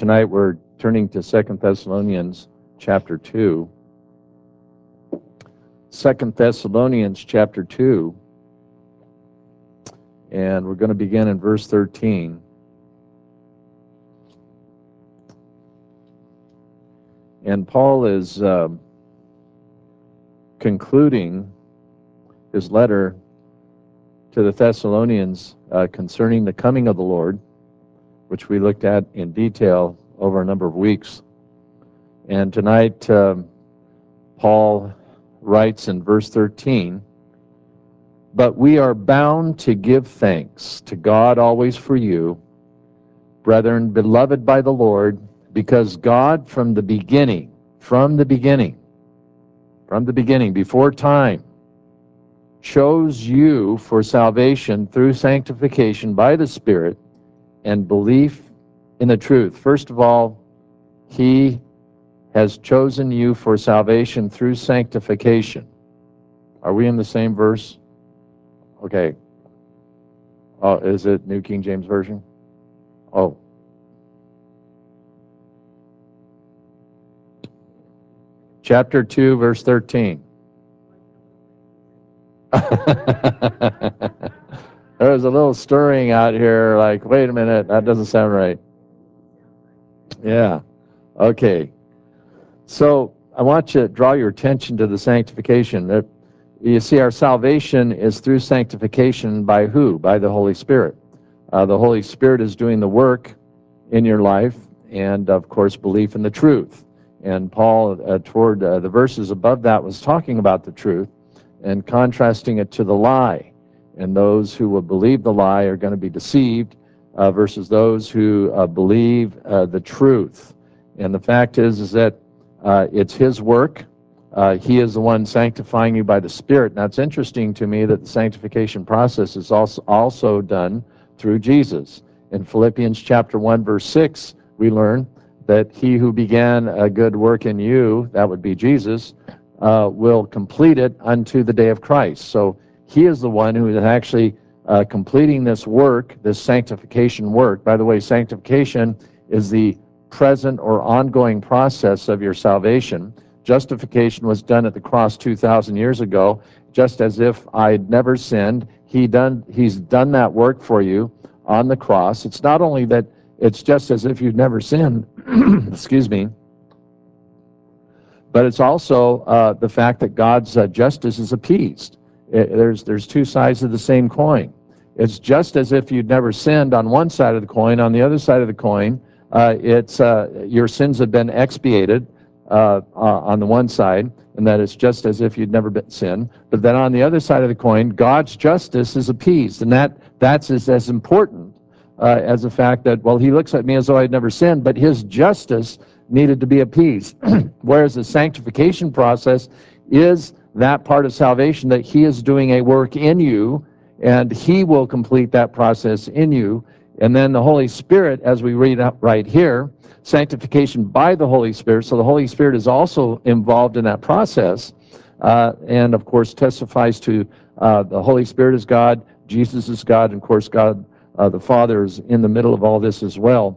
tonight we're turning to 2 Thessalonians chapter 2. 2 Thessalonians chapter 2, and we're going to begin in verse 13. And Paul is concluding his letter to the Thessalonians concerning the coming of the Lord, which we looked at in detail over a number of weeks. And tonight, Paul writes in verse 13, "But we are bound to give thanks to God always for you, brethren, beloved by the Lord, because God from the beginning, before time, chose you for salvation through sanctification by the Spirit and belief in the truth." First of all, He has chosen you for salvation through sanctification. Are we in the same verse? Okay. Oh, is it New King James Version? Oh. Chapter 2, verse 13. There was a little stirring out here, like, wait a minute, that doesn't sound right. Yeah. Okay. So I want you to draw your attention to the sanctification. You see, our salvation is through sanctification by who? By the Holy Spirit. The Holy Spirit is doing the work in your life, and of course, belief in the truth. And Paul, toward the verses above that, was talking about the truth and contrasting it to the lie. And those who will believe the lie are going to be deceived versus those who believe the truth. And the fact is that it's His work. He is the one sanctifying you by the Spirit. Now, it's interesting to me that the sanctification process is also done through Jesus. In Philippians chapter 1, verse 6, we learn that He who began a good work in you, that would be Jesus, will complete it unto the day of Christ. So He is the one who is actually completing this work, this sanctification work. By the way, sanctification is the present or ongoing process of your salvation. Justification was done at the cross 2,000 years ago, just as if I'd never sinned. He's done that work for you on the cross. It's not only that it's just as if you've never sinned, excuse me, but it's also the fact that God's justice is appeased. There's two sides of the same coin. It's just as if you'd never sinned on one side of the coin. On the other side of the coin, it's your sins have been expiated on the one side, and that it's just as if you'd never been sinned. But then on the other side of the coin, God's justice is appeased, and that's as important as the fact that, well, He looks at me as though I'd never sinned, but His justice needed to be appeased. Whereas the sanctification process is that part of salvation that He is doing a work in you, and He will complete that process in you. And then the Holy Spirit, as we read out right here, sanctification by the Holy Spirit. So the Holy Spirit is also involved in that process, and of course testifies to the Holy Spirit is God, Jesus is God, and of course God the Father is in the middle of all this as well.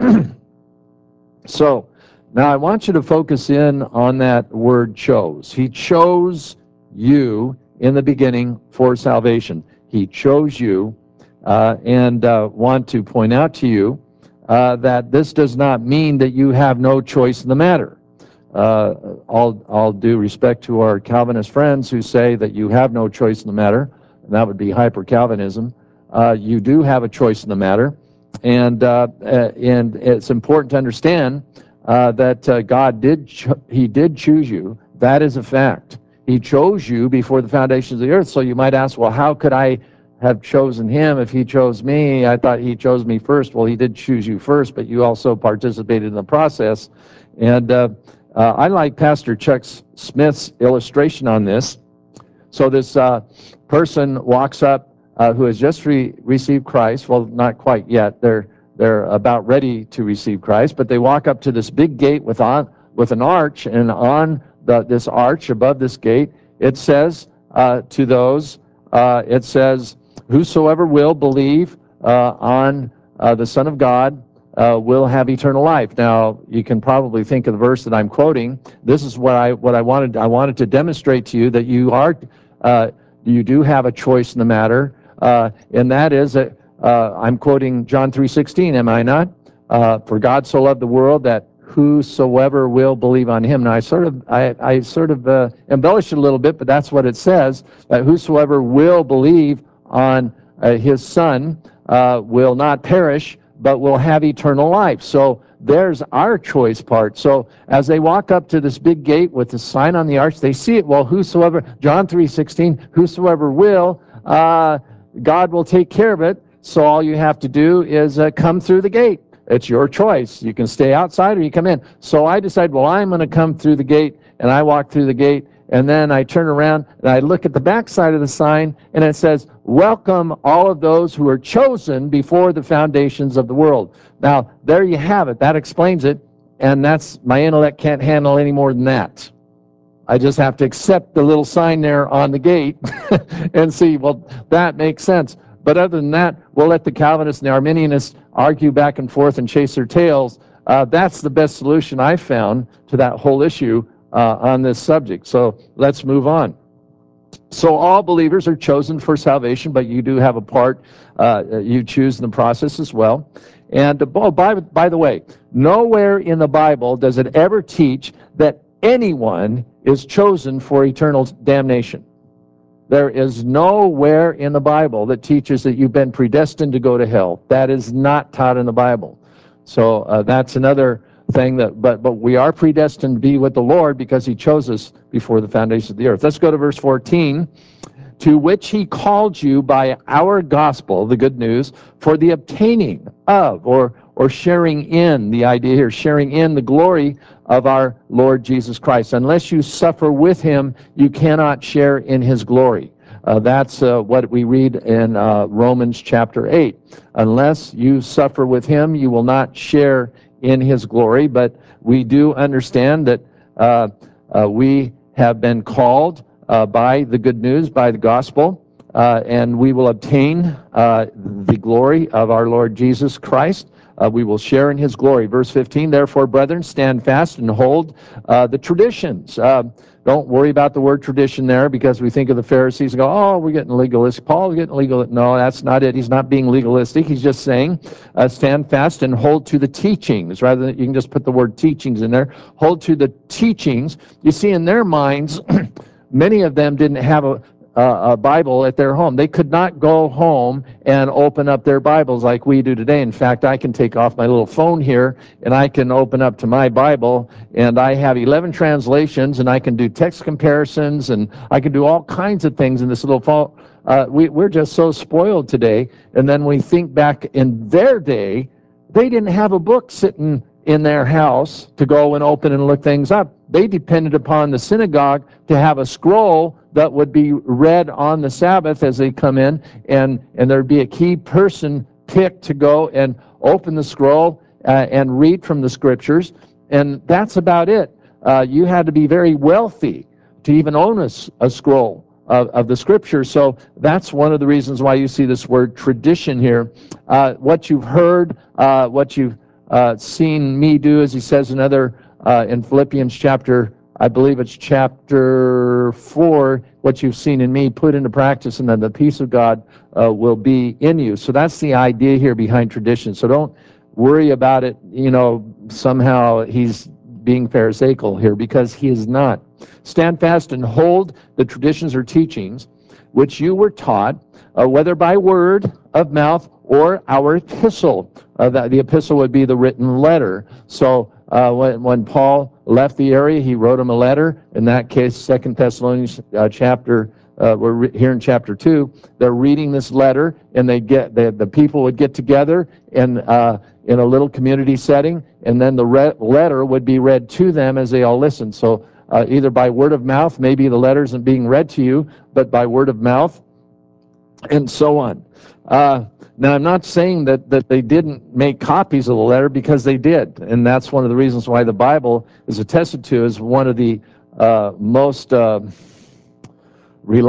So now I want you to focus in on that word chose. He chose you in the beginning for salvation. He chose you, and want to point out to you that this does not mean that you have no choice in the matter. All due respect to our Calvinist friends who say that you have no choice in the matter, and that would be hyper-Calvinism. You do have a choice in the matter, and it's important to understand that God did choose you. That is a fact. He chose you before the foundations of the earth. So you might ask, well, how could I have chosen Him if He chose me? I thought He chose me first. Well, He did choose you first, but you also participated in the process. And I like Pastor Chuck Smith's illustration on this. So this person walks up who has just received Christ. Well, not quite yet. They're about ready to receive Christ, but they walk up to this big gate with an arch, and on this arch above this gate, it says to those, it says, "Whosoever will believe on the Son of God will have eternal life. Now, you can probably think of the verse that I'm quoting. This is what I wanted. I wanted to demonstrate to you that you do have a choice in the matter, and that is that I'm quoting John 3:16. Am I not? For God so loved the world that whosoever will believe on him. Now, I sort of embellish it a little bit, but that's what it says, that whosoever will believe on his Son will not perish, but will have eternal life. So there's our choice part. So as they walk up to this big gate with the sign on the arch, they see it. Well, whosoever, John 3:16, whosoever will, God will take care of it. So all you have to do is come through the gate. It's your choice. You can stay outside or you come in. So I decide, well, I'm going to come through the gate, and I walk through the gate, and then I turn around and I look at the back side of the sign, and it says, welcome all of those who are chosen before the foundations of the world. Now, there you have it. That explains it, and that's, my intellect can't handle any more than that. I just have to accept the little sign there on the gate and see, well, that makes sense. But other than that, we'll let the Calvinists and the Arminianists argue back and forth and chase their tails. That's the best solution I've found to that whole issue on this subject. So let's move on. So all believers are chosen for salvation, but you do have a part you choose in the process as well. And by the way, nowhere in the Bible does it ever teach that anyone is chosen for eternal damnation. There is nowhere in the Bible that teaches that you've been predestined to go to hell. That is not taught in the Bible. So that's another thing but we are predestined to be with the Lord because he chose us before the foundation of the earth. Let's go to verse 14. To which he called you by our gospel, the good news, for the obtaining of, or sharing in, the idea here, sharing in the glory of our Lord Jesus Christ. Unless you suffer with him, you cannot share in his glory. That's what we read in Romans chapter 8. Unless you suffer with him, you will not share in his glory. But we do understand that we have been called by the good news, by the gospel, and we will obtain the glory of our Lord Jesus Christ. We will share in his glory. Verse 15, therefore, brethren, stand fast and hold the traditions. Don't worry about the word tradition there, because we think of the Pharisees and go, oh, we're getting legalistic. Paul's getting legal. No, that's not it. He's not being legalistic. He's just saying, stand fast and hold to the teachings. Rather than, you can just put the word teachings in there. Hold to the teachings. You see, in their minds, many of them didn't have a Bible at their home. They could not go home and open up their Bibles like we do today. In fact, I can take off my little phone here and I can open up to my Bible, and I have 11 translations, and I can do text comparisons, and I can do all kinds of things in this little phone. We're just so spoiled today. And then we think back in their day, they didn't have a book sitting in their house to go and open and look things up. They depended upon the synagogue to have a scroll that would be read on the Sabbath as they come in, and there'd be a key person picked to go and open the scroll and read from the scriptures, and that's about it. You had to be very wealthy to even own a scroll of the scriptures. So that's one of the reasons why you see this word tradition here. What you've heard, what you've seen me do, as he says in Philippians chapter, I believe it's chapter 4, what you've seen in me, put into practice, and then the peace of God will be in you. So that's the idea here behind tradition. So don't worry about it, somehow he's being pharisaical here, because he is not. Stand fast and hold the traditions or teachings which you were taught, whether by word of mouth or our epistle. The epistle would be the written letter. So when Paul left the area, he wrote him a letter. In that case, 2 Thessalonians chapter, we're here in chapter 2. They're reading this letter, and the people would get together in a little community setting, and then the letter would be read to them as they all listened. So either by word of mouth, maybe the letter isn't being read to you, but by word of mouth, and so on. Now, I'm not saying that they didn't make copies of the letter, because they did, and that's one of the reasons why the Bible is attested to as one of the most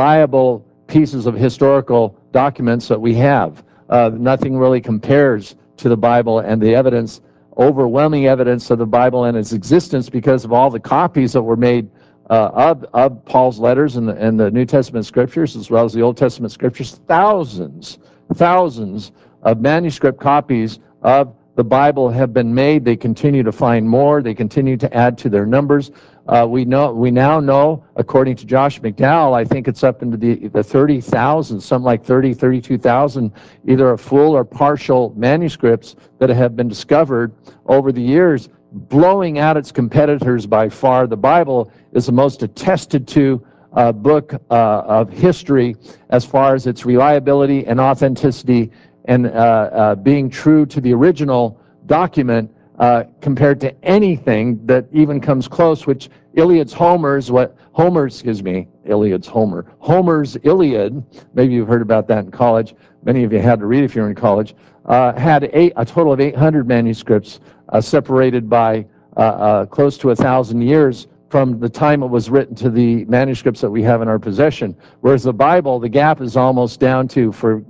reliable pieces of historical documents that we have. Nothing really compares to the Bible and the evidence, overwhelming evidence of the Bible and its existence because of all the copies that were made of Paul's letters and the New Testament scriptures, as well as the Old Testament scriptures. Thousands of manuscript copies of the Bible have been made. They continue to find more. They continue to add to their numbers. We now know, according to Josh McDowell, I think it's up into the 30,000, something like 32,000, either a full or partial manuscripts that have been discovered over the years, blowing out its competitors by far. The Bible is the most attested to book of history as far as its reliability and authenticity and being true to the original document compared to anything that even comes close, which Homer's Iliad, maybe you've heard about that in college, many of you had to read if you're in college, had a total of 800 manuscripts separated by close to 1,000 years from the time it was written to the manuscripts that we have in our possession. Whereas the Bible, the gap is almost down to, for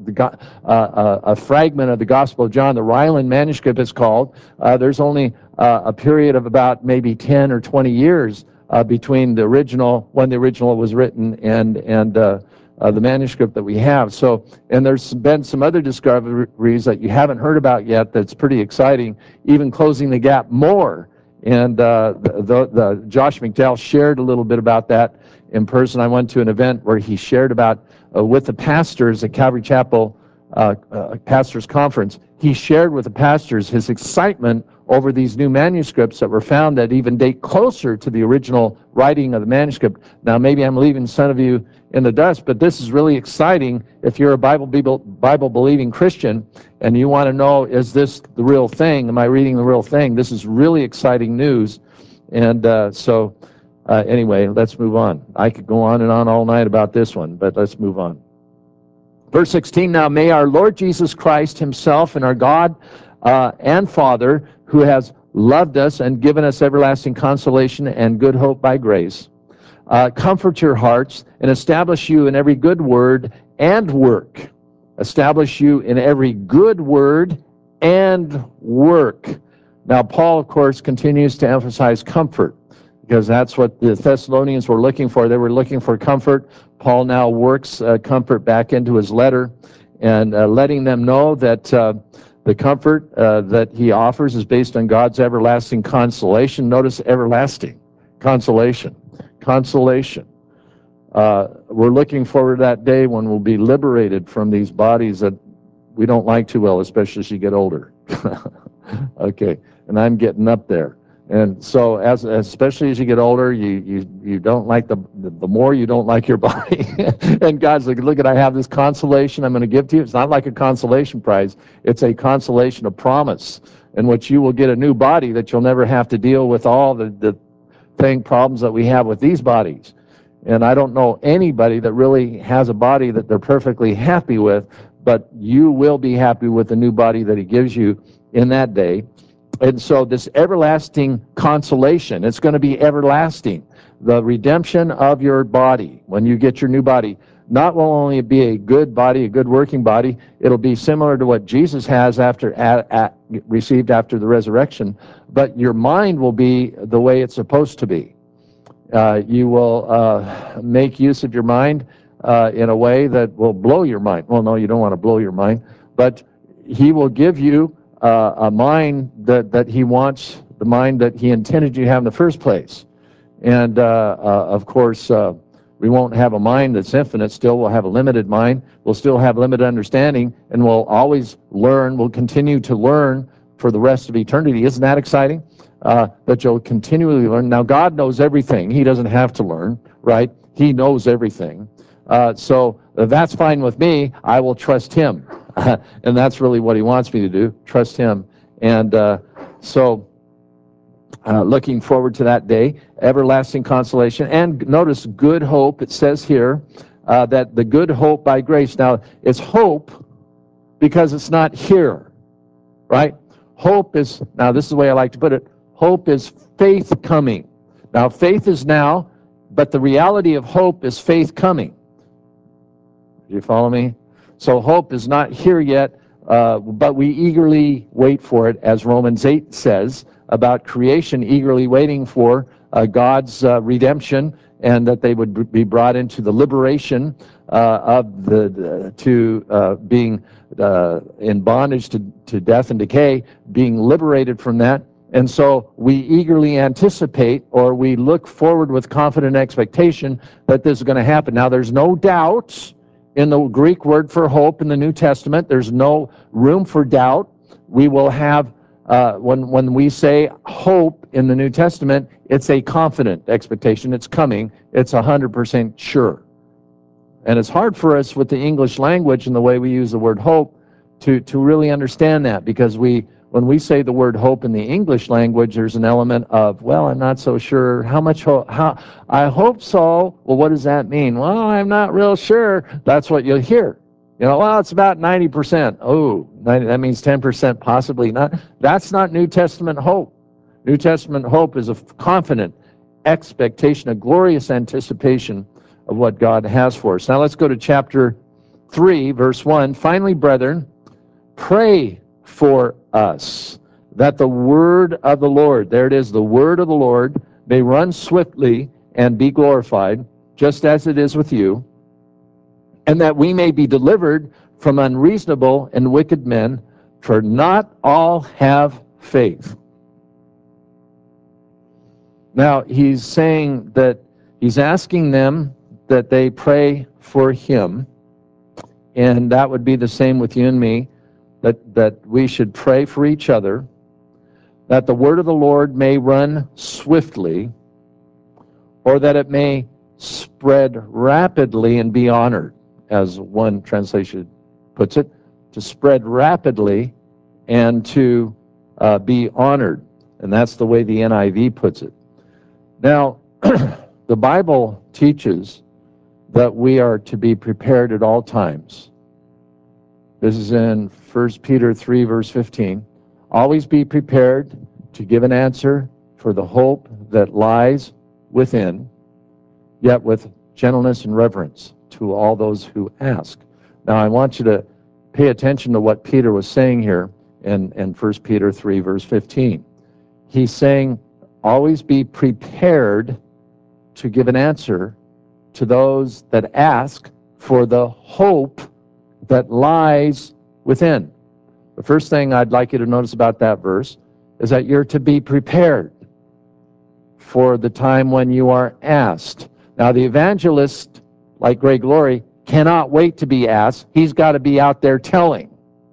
a fragment of the Gospel of John, the Ryland manuscript is called, there's only a period of about maybe 10 or 20 years between the original, when the original was written, and the manuscript that we have. So, and there's been some other discoveries that you haven't heard about yet that's pretty exciting, even closing the gap more. And the Josh McDowell shared a little bit about that in person. I went to an event where he shared about, with the pastors at Calvary Chapel Pastors Conference, he shared with the pastors his excitement over these new manuscripts that were found that even date closer to the original writing of the manuscript. Now, maybe I'm leaving some of you in the dust, but this is really exciting if you're a Bible-believing Christian and you want to know, is this the real thing? Am I reading the real thing? This is really exciting news. And anyway, let's move on. I could go on and on all night about this one, but let's move on. Verse 16, now may our Lord Jesus Christ himself and our God and Father, who has loved us and given us everlasting consolation and good hope by grace, comfort your hearts and establish you in every good word and work. Establish you in every good word and work. Now, Paul, of course, continues to emphasize comfort, because that's what the Thessalonians were looking for. They were looking for comfort. Paul now works comfort back into his letter and letting them know that the comfort that he offers is based on God's everlasting consolation. Notice everlasting consolation. Consolation. We're looking forward to that day when we'll be liberated from these bodies that we don't like too well, especially as you get older. Okay, and I'm getting up there. And so, especially as you get older, you don't like the more you don't like your body. And God's like, look, I have this consolation I'm going to give to you. It's not like a consolation prize. It's a consolation, a promise, in which you will get a new body that you'll never have to deal with all the problems that we have with these bodies. And I don't know anybody that really has a body that they're perfectly happy with, but you will be happy with the new body that he gives you in that day. And so this everlasting consolation, it's going to be everlasting. The redemption of your body, when you get your new body, not will only be a good body, a good working body, it'll be similar to what Jesus has received after the resurrection, but your mind will be the way it's supposed to be. You will make use of your mind in a way that will blow your mind. Well, no, you don't want to blow your mind, but he will give you a mind that he wants, the mind that he intended you to have in the first place. And of course, we won't have a mind that's infinite. Still, we'll have a limited mind. We'll still have limited understanding, and we'll always learn. We'll continue to learn for the rest of eternity. Isn't that exciting? That you'll continually learn. Now, God knows everything. He doesn't have to learn, right? He knows everything. So that's fine with me. I will trust him. And that's really what he wants me to do, trust him. And looking forward to that day, everlasting consolation. And notice good hope. It says here that the good hope by grace. Now, it's hope because it's not here, right? Hope is, now this is the way I like to put it, hope is faith coming. Now, faith is now, but the reality of hope is faith coming. Do you follow me? So hope is not here yet. but we eagerly wait for it, as Romans 8 says, about creation eagerly waiting for God's redemption, and that they would be brought into the liberation to being in bondage to death and decay, being liberated from that. And so we eagerly anticipate, or we look forward with confident expectation that this is going to happen. Now, there's no doubt in the Greek word for hope in the New Testament. There's no room for doubt. We will have, when we say hope in the New Testament, it's a confident expectation. It's coming. It's 100% sure. And it's hard for us with the English language and the way we use the word hope to really understand that, because when we say the word hope in the English language, there's an element of, well, I'm not so sure. How much hope? I hope so. Well, what does that mean? Well, I'm not real sure. That's what you'll hear. Well, it's about 90%. Oh, 90, that means 10% possibly not. That's not New Testament hope. New Testament hope is a confident expectation, a glorious anticipation of what God has for us. Now let's go to chapter 3, verse 1. Finally, brethren, pray for us, that the word of the Lord, there it is, the word of the Lord, may run swiftly and be glorified, just as it is with you, and that we may be delivered from unreasonable and wicked men, for not all have faith. Now, he's saying that he's asking them that they pray for him, and that would be the same with you and me, that we should pray for each other, that the word of the Lord may run swiftly, or that it may spread rapidly and be honored, as one translation puts it, to spread rapidly and to be honored. And that's the way the NIV puts it. Now, the Bible teaches that we are to be prepared at all times. This is in 1 Peter 3, verse 15. Always be prepared to give an answer for the hope that lies within, yet with gentleness and reverence to all those who ask. Now, I want you to pay attention to what Peter was saying here in 1 Peter 3, verse 15. He's saying, always be prepared to give an answer to those that ask for the hope that lies within. The first thing I'd like you to notice about that verse is that you're to be prepared for the time when you are asked. Now, the evangelist, like Greg Laurie, cannot wait to be asked. He's got to be out there telling.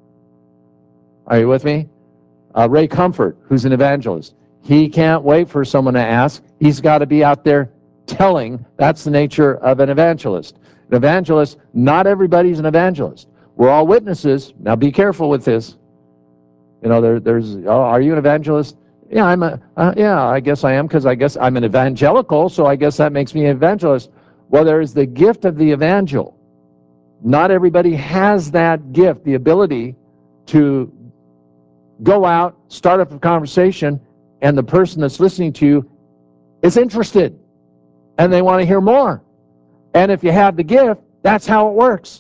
Are you with me? Ray Comfort, who's an evangelist, he can't wait for someone to ask. He's got to be out there telling. That's the nature of an evangelist. An evangelist, not everybody's an evangelist. We're all witnesses. Now be careful with this. There's, oh, are you an evangelist? Yeah, I guess I am, because I guess I'm an evangelical, so I guess that makes me an evangelist. Well, there is the gift of the evangel. Not everybody has that gift, the ability to go out, start up a conversation, and the person that's listening to you is interested, and they want to hear more. And if you have the gift, that's how it works.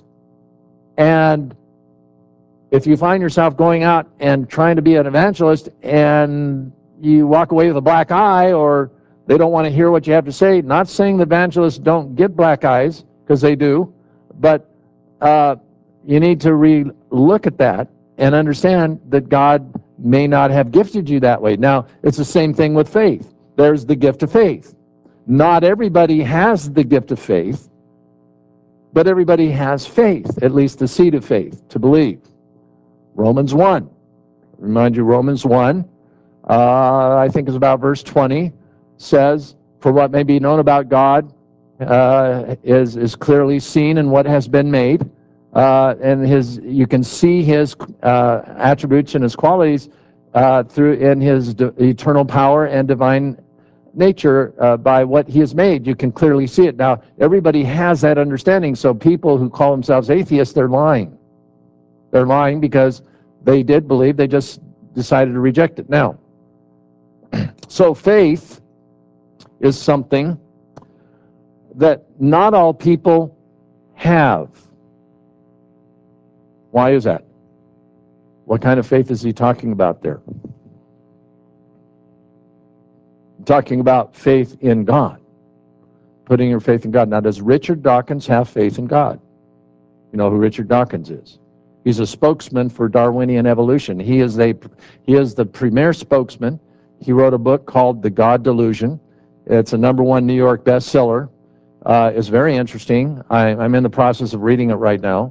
And if you find yourself going out and trying to be an evangelist and you walk away with a black eye, or they don't want to hear what you have to say, not saying the evangelists don't get black eyes, because they do, but you need to look at that and understand that God may not have gifted you that way. Now, it's the same thing with faith. There's the gift of faith. Not everybody has the gift of faith, but everybody has faith, at least the seed of faith, to believe. Romans 1. Remind you, Romans 1, I think it's about verse 20, says, for what may be known about God is clearly seen in what has been made. And you can see his attributes and his qualities in his eternal power and divine nature by what he has made. You can clearly see it. Now, everybody has that understanding, so people who call themselves atheists, they're lying. They're lying because they did believe, they just decided to reject it. Now, so faith is something that not all people have. Why is that? What kind of faith is he talking about there? Talking about faith in God, putting your faith in God. Now, does Richard Dawkins have faith in God? You know who Richard Dawkins is? He's a spokesman for Darwinian evolution. He is the premier spokesman. He wrote a book called The God Delusion. It's a #1 New York bestseller. It's very interesting. I'm in the process of reading it right now.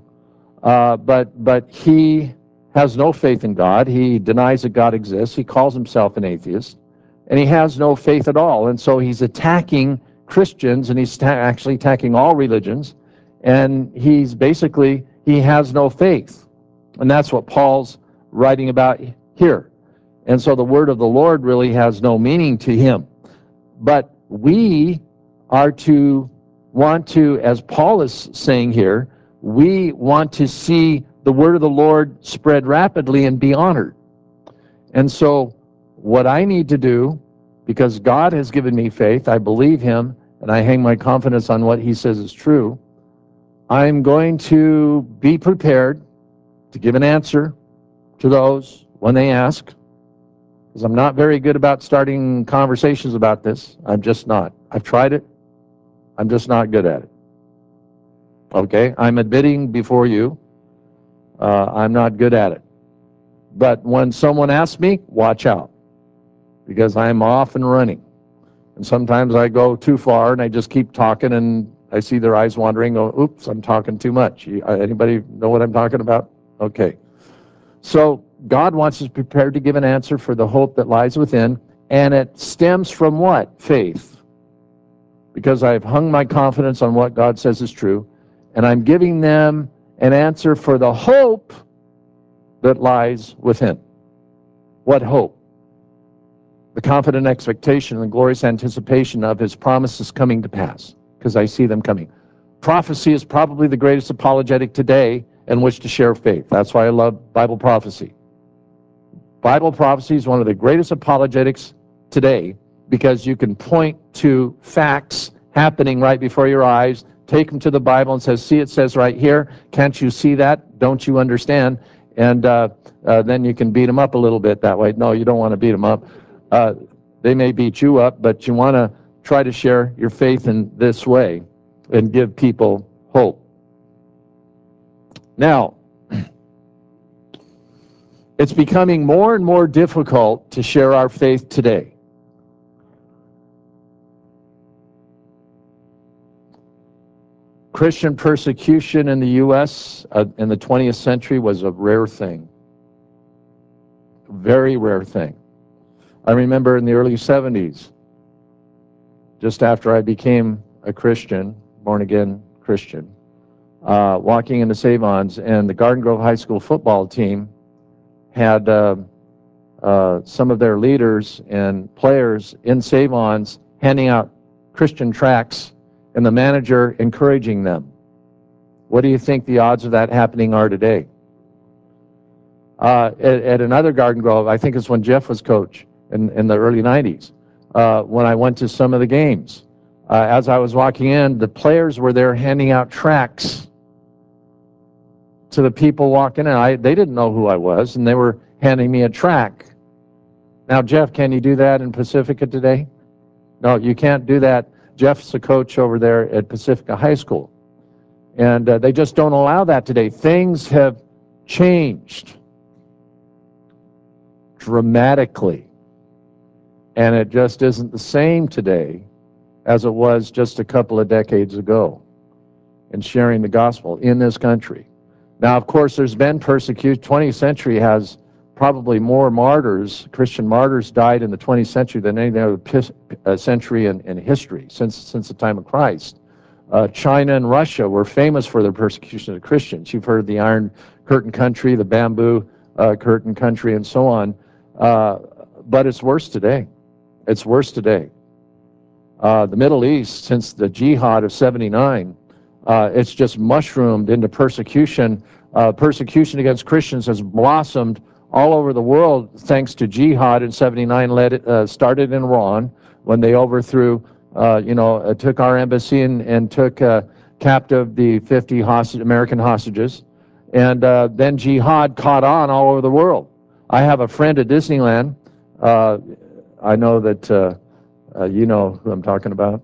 But he has no faith in God. He denies that God exists. He calls himself an atheist. And he has no faith at all. And so he's attacking Christians, and he's actually attacking all religions. And he has no faith. And that's what Paul's writing about here. And so the word of the Lord really has no meaning to him. But we are to want to, as Paul is saying here, we want to see the word of the Lord spread rapidly and be honored. And so what I need to do, because God has given me faith, I believe him, and I hang my confidence on what he says is true, I'm going to be prepared to give an answer to those when they ask, because I'm not very good about starting conversations about this. I'm just not. I've tried it. I'm just not good at it. Okay? I'm admitting before you, I'm not good at it. But when someone asks me, watch out, because I'm off and running. And sometimes I go too far and I just keep talking and I see their eyes wandering. Oh, oops, I'm talking too much. Anybody know what I'm talking about? Okay. So God wants us prepared to give an answer for the hope that lies within, and it stems from what? Faith. Because I've hung my confidence on what God says is true, and I'm giving them an answer for the hope that lies within. What hope? The confident expectation and the glorious anticipation of his promises coming to pass, because I see them coming. Prophecy is probably the greatest apologetic today in which to share faith. That's why I love Bible prophecy. Bible prophecy is one of the greatest apologetics today, because you can point to facts happening right before your eyes, take them to the Bible and say, see, it says right here, can't you see that? Don't you understand? And then you can beat them up a little bit that way. No, you don't want to beat them up. They may beat you up, but you want to try to share your faith in this way and give people hope. Now, it's becoming more and more difficult to share our faith today. Christian persecution in the U.S. In the 20th century was a rare thing. Very rare thing. I remember in the early 70s, just after I became a Christian, born-again Christian, walking into Save-Ons, and the Garden Grove High School football team had some of their leaders and players in Save-Ons handing out Christian tracts, and the manager encouraging them. What do you think the odds of that happening are today? At another Garden Grove, I think it's when Jeff was coach in the early 90s, when I went to some of the games. As I was walking in, the players were there handing out tracts to the people walking in. They didn't know who I was, and they were handing me a tract. Now, Jeff, can you do that in Pacifica today? No, you can't do that. Jeff's a coach over there at Pacifica High School. And they just don't allow that today. Things have changed dramatically. And it just isn't the same today as it was just a couple of decades ago in sharing the gospel in this country. Now, of course, there's been persecution. 20th century has probably more martyrs. Christian martyrs died in the 20th century than any other century in history since the time of Christ. China and Russia were famous for their persecution of Christians. You've heard the Iron Curtain country, the Bamboo Curtain country, and so on. But it's worse today. It's worse today. The Middle East, since the Jihad of '79, it's just mushroomed into persecution. Persecution against Christians has blossomed all over the world thanks to Jihad in '79. Started in Iran when they overthrew, took our embassy and took captive the 50 American hostages. And then jihad caught on all over the world. I have a friend at Disneyland. I know that you know who I'm talking about.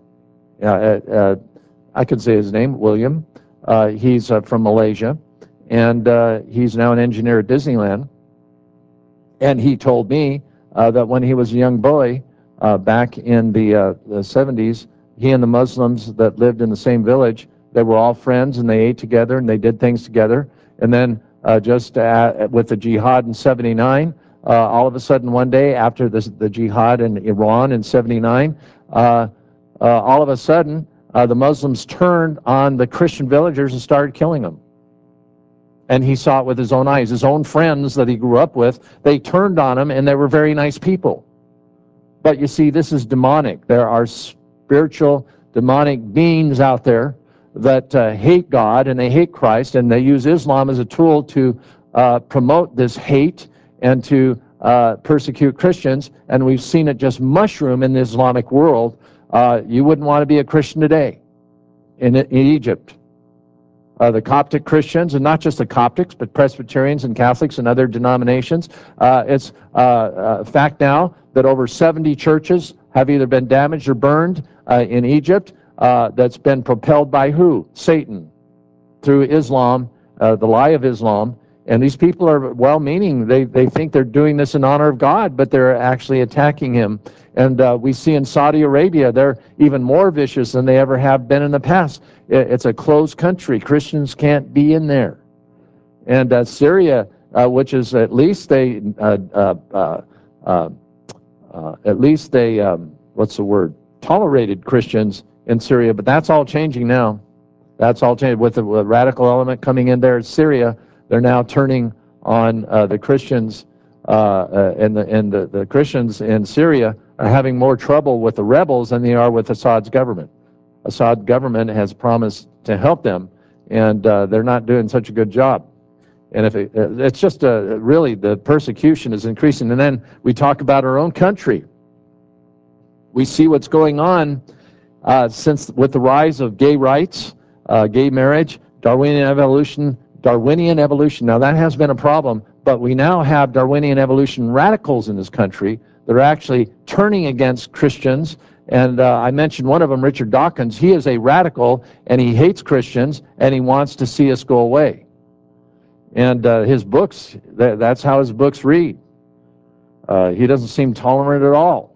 I could say his name, William. He's from Malaysia, and he's now an engineer at Disneyland. And he told me that when he was a young boy, back in the 70s, he and the Muslims that lived in the same village, they were all friends, and they ate together, and they did things together. And then just with the jihad in 79, all of a sudden one day after the jihad in Iran in 79, all of a sudden the Muslims turned on the Christian villagers and started killing them. And he saw it with his own eyes. His own friends that he grew up with, they turned on him, and they were very nice people. But you see, this is demonic. There are spiritual, demonic beings out there that hate God, and they hate Christ, and they use Islam as a tool to promote this hate and to persecute Christians. And we've seen it just mushroom in the Islamic world. You wouldn't want to be a Christian today in Egypt. The Coptic Christians, and not just the Coptics, but Presbyterians and Catholics and other denominations. It's a fact now that over 70 churches have either been damaged or burned in Egypt. That's been propelled by who? Satan, through Islam, the lie of Islam. And these people are well-meaning. They think they're doing this in honor of God, but they're actually attacking him. And we see in Saudi Arabia, they're even more vicious than they ever have been in the past. It's a closed country. Christians can't be in there. And Syria, which is at least they, what's the word? Tolerated Christians in Syria, but that's all changing now. That's all changing with the radical element coming in there in Syria. They're now turning on the Christians, and the Christians in Syria are having more trouble with the rebels than they are with Assad's government. Assad government has promised to help them, and they're not doing such a good job. And if it's just really the persecution is increasing. And then we talk about our own country. We see what's going on since with the rise of gay rights, gay marriage, Darwinian evolution. Now that has been a problem, but we now have Darwinian evolution radicals in this country that are actually turning against Christians. And I mentioned one of them, Richard Dawkins. He is a radical, and he hates Christians, and he wants to see us go away. And his books, that's how his books read. He doesn't seem tolerant at all.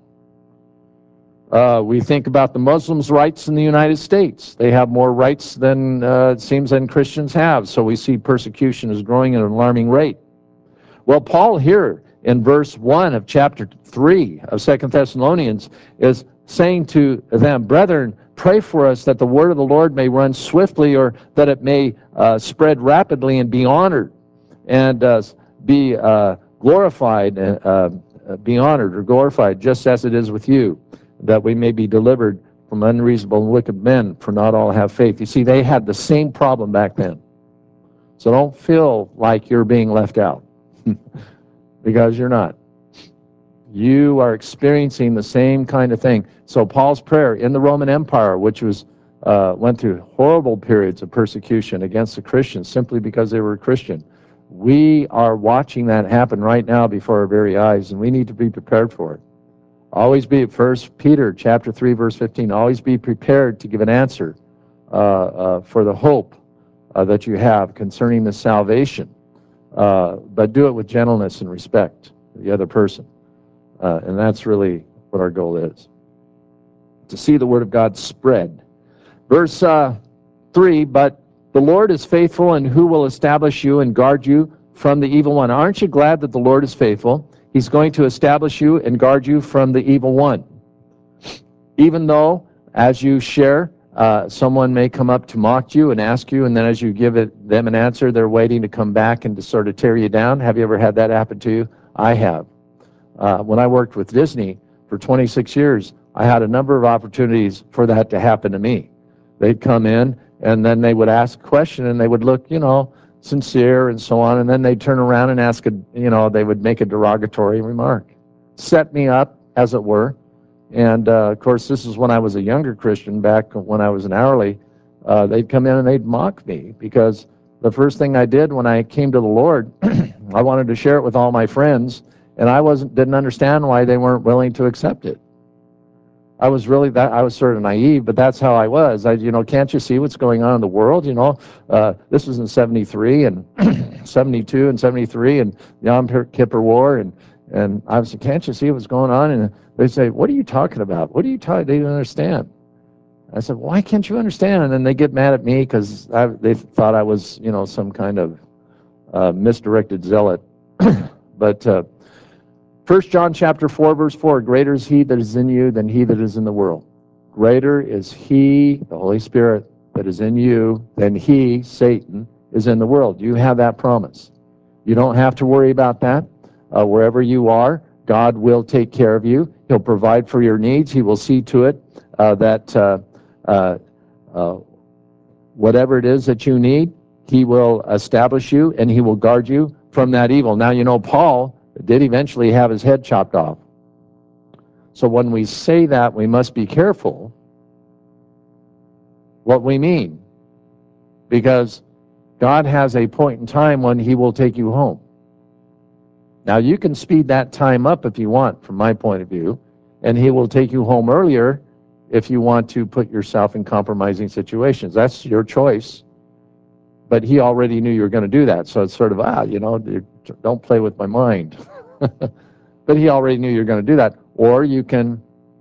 We think about the Muslims' rights in the United States. They have more rights than it seems than Christians have. So we see persecution is growing at an alarming rate. Well, Paul here in verse 1 of chapter 3 of 2 Thessalonians is saying to them, brethren, pray for us that the word of the Lord may run swiftly, or that it may spread rapidly and be honored and be glorified, be honored or glorified, just as it is with you, that we may be delivered from unreasonable and wicked men, for not all have faith. You see, they had the same problem back then. So don't feel like you're being left out, because you're not. You are experiencing the same kind of thing. So Paul's prayer in the Roman Empire, which was went through horrible periods of persecution against the Christians simply because they were Christian. We are watching that happen right now before our very eyes, and we need to be prepared for it. Always be, 1 Peter chapter 3, verse 15, always be prepared to give an answer for the hope that you have concerning the salvation, but do it with gentleness and respect to the other person. And that's really what our goal is, to see the word of God spread. Verse 3, but the Lord is faithful, and who will establish you and guard you from the evil one? Aren't you glad that the Lord is faithful? He's going to establish you and guard you from the evil one. Even though, as you share, someone may come up to mock you and ask you, and then as you give them an answer, they're waiting to come back and to sort of tear you down. Have you ever had that happen to you? I have. When I worked with Disney for 26 years, I had a number of opportunities for that to happen to me. They'd come in, and then they would ask a question, and they would look, sincere and so on, and then they'd turn around and ask, they would make a derogatory remark. Set me up, as it were. And, of course, this is when I was a younger Christian, back when I was an hourly. They'd come in and they'd mock me because the first thing I did when I came to the Lord, I wanted to share it with all my friends, and I didn't understand why they weren't willing to accept it. I was sort of naive, but that's how I was. Can't you see what's going on in the world? This was in 73 and 72 and 73 and the Yom Kippur War, and I was, can't you see what's going on? And they say, what are you talking about? What are you talking? They didn't understand. I said, why can't you understand? And then they get mad at me because they thought I was, some kind of misdirected zealot. But 1 John chapter 4, verse 4, greater is he that is in you than he that is in the world. Greater is he, the Holy Spirit, that is in you than he, Satan, is in the world. You have that promise. You don't have to worry about that. Wherever you are, God will take care of you. He'll provide for your needs. He will see to it that whatever it is that you need, he will establish you and he will guard you from that evil. Now, Paul did eventually have his head chopped off. So when we say that, we must be careful what we mean, because God has a point in time when he will take you home. Now, you can speed that time up if you want, from my point of view, and he will take you home earlier if you want to put yourself in compromising situations. That's your choice. But he already knew you were going to do that. So it's sort of, don't play with my mind. But he already knew you were going to do that. Or you can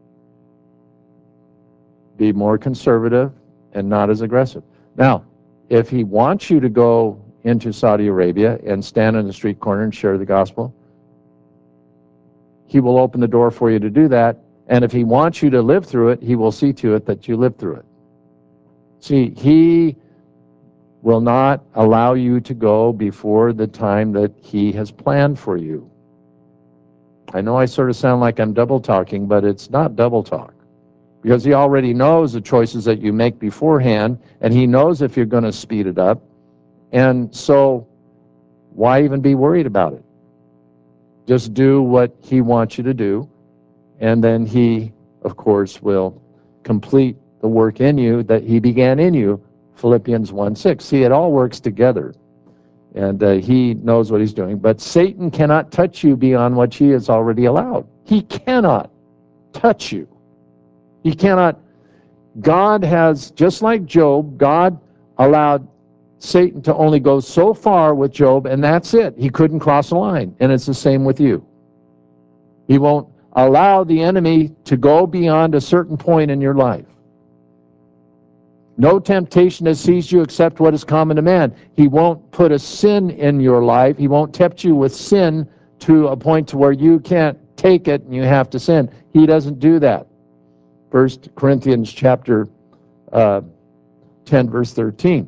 be more conservative and not as aggressive. Now, if he wants you to go into Saudi Arabia and stand on the street corner and share the gospel, he will open the door for you to do that. And if he wants you to live through it, he will see to it that you live through it. See, he will not allow you to go before the time that he has planned for you. I know I sort of sound like I'm double talking, but it's not double talk, because he already knows the choices that you make beforehand, and he knows if you're going to speed it up. And so why even be worried about it? Just do what he wants you to do, and then he, of course, will complete the work in you that he began in you. Philippians 1:6. See, it all works together, and he knows what he's doing. But Satan cannot touch you beyond what he has already allowed. He cannot touch you. He cannot. God has, just like Job, God allowed Satan to only go so far with Job, and that's it. He couldn't cross the line, and it's the same with you. He won't allow the enemy to go beyond a certain point in your life. No temptation has seized you except what is common to man. He won't put a sin in your life. He won't tempt you with sin to a point to where you can't take it and you have to sin. He doesn't do that. 1 Corinthians chapter 10, verse 13.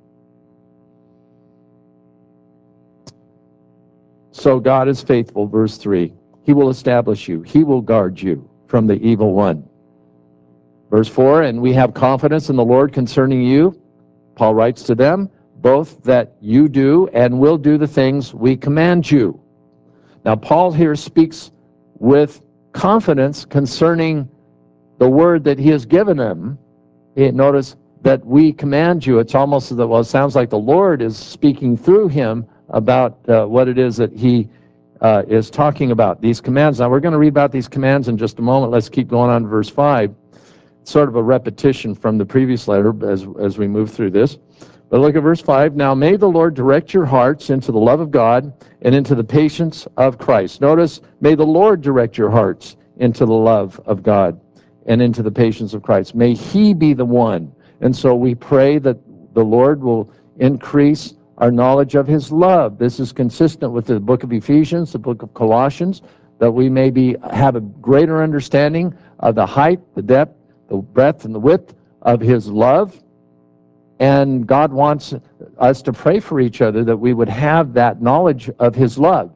So God is faithful, verse 3. He will establish you. He will guard you from the evil one. Verse 4, and we have confidence in the Lord concerning you. Paul writes to them, both that you do and will do the things we command you. Now, Paul here speaks with confidence concerning the word that he has given them. Notice that we command you. It's almost as though, it sounds like the Lord is speaking through him about what it is that he is talking about, these commands. Now, we're going to read about these commands in just a moment. Let's keep going on to verse 5. Sort of a repetition from the previous letter as we move through this. But look at verse 5. Now may the Lord direct your hearts into the love of God and into the patience of Christ. Notice, may the Lord direct your hearts into the love of God and into the patience of Christ. May he be the one. And so we pray that the Lord will increase our knowledge of his love. This is consistent with the book of Ephesians, the book of Colossians, that we may have a greater understanding of the height, the depth, the breadth, and the width of his love. And God wants us to pray for each other that we would have that knowledge of his love.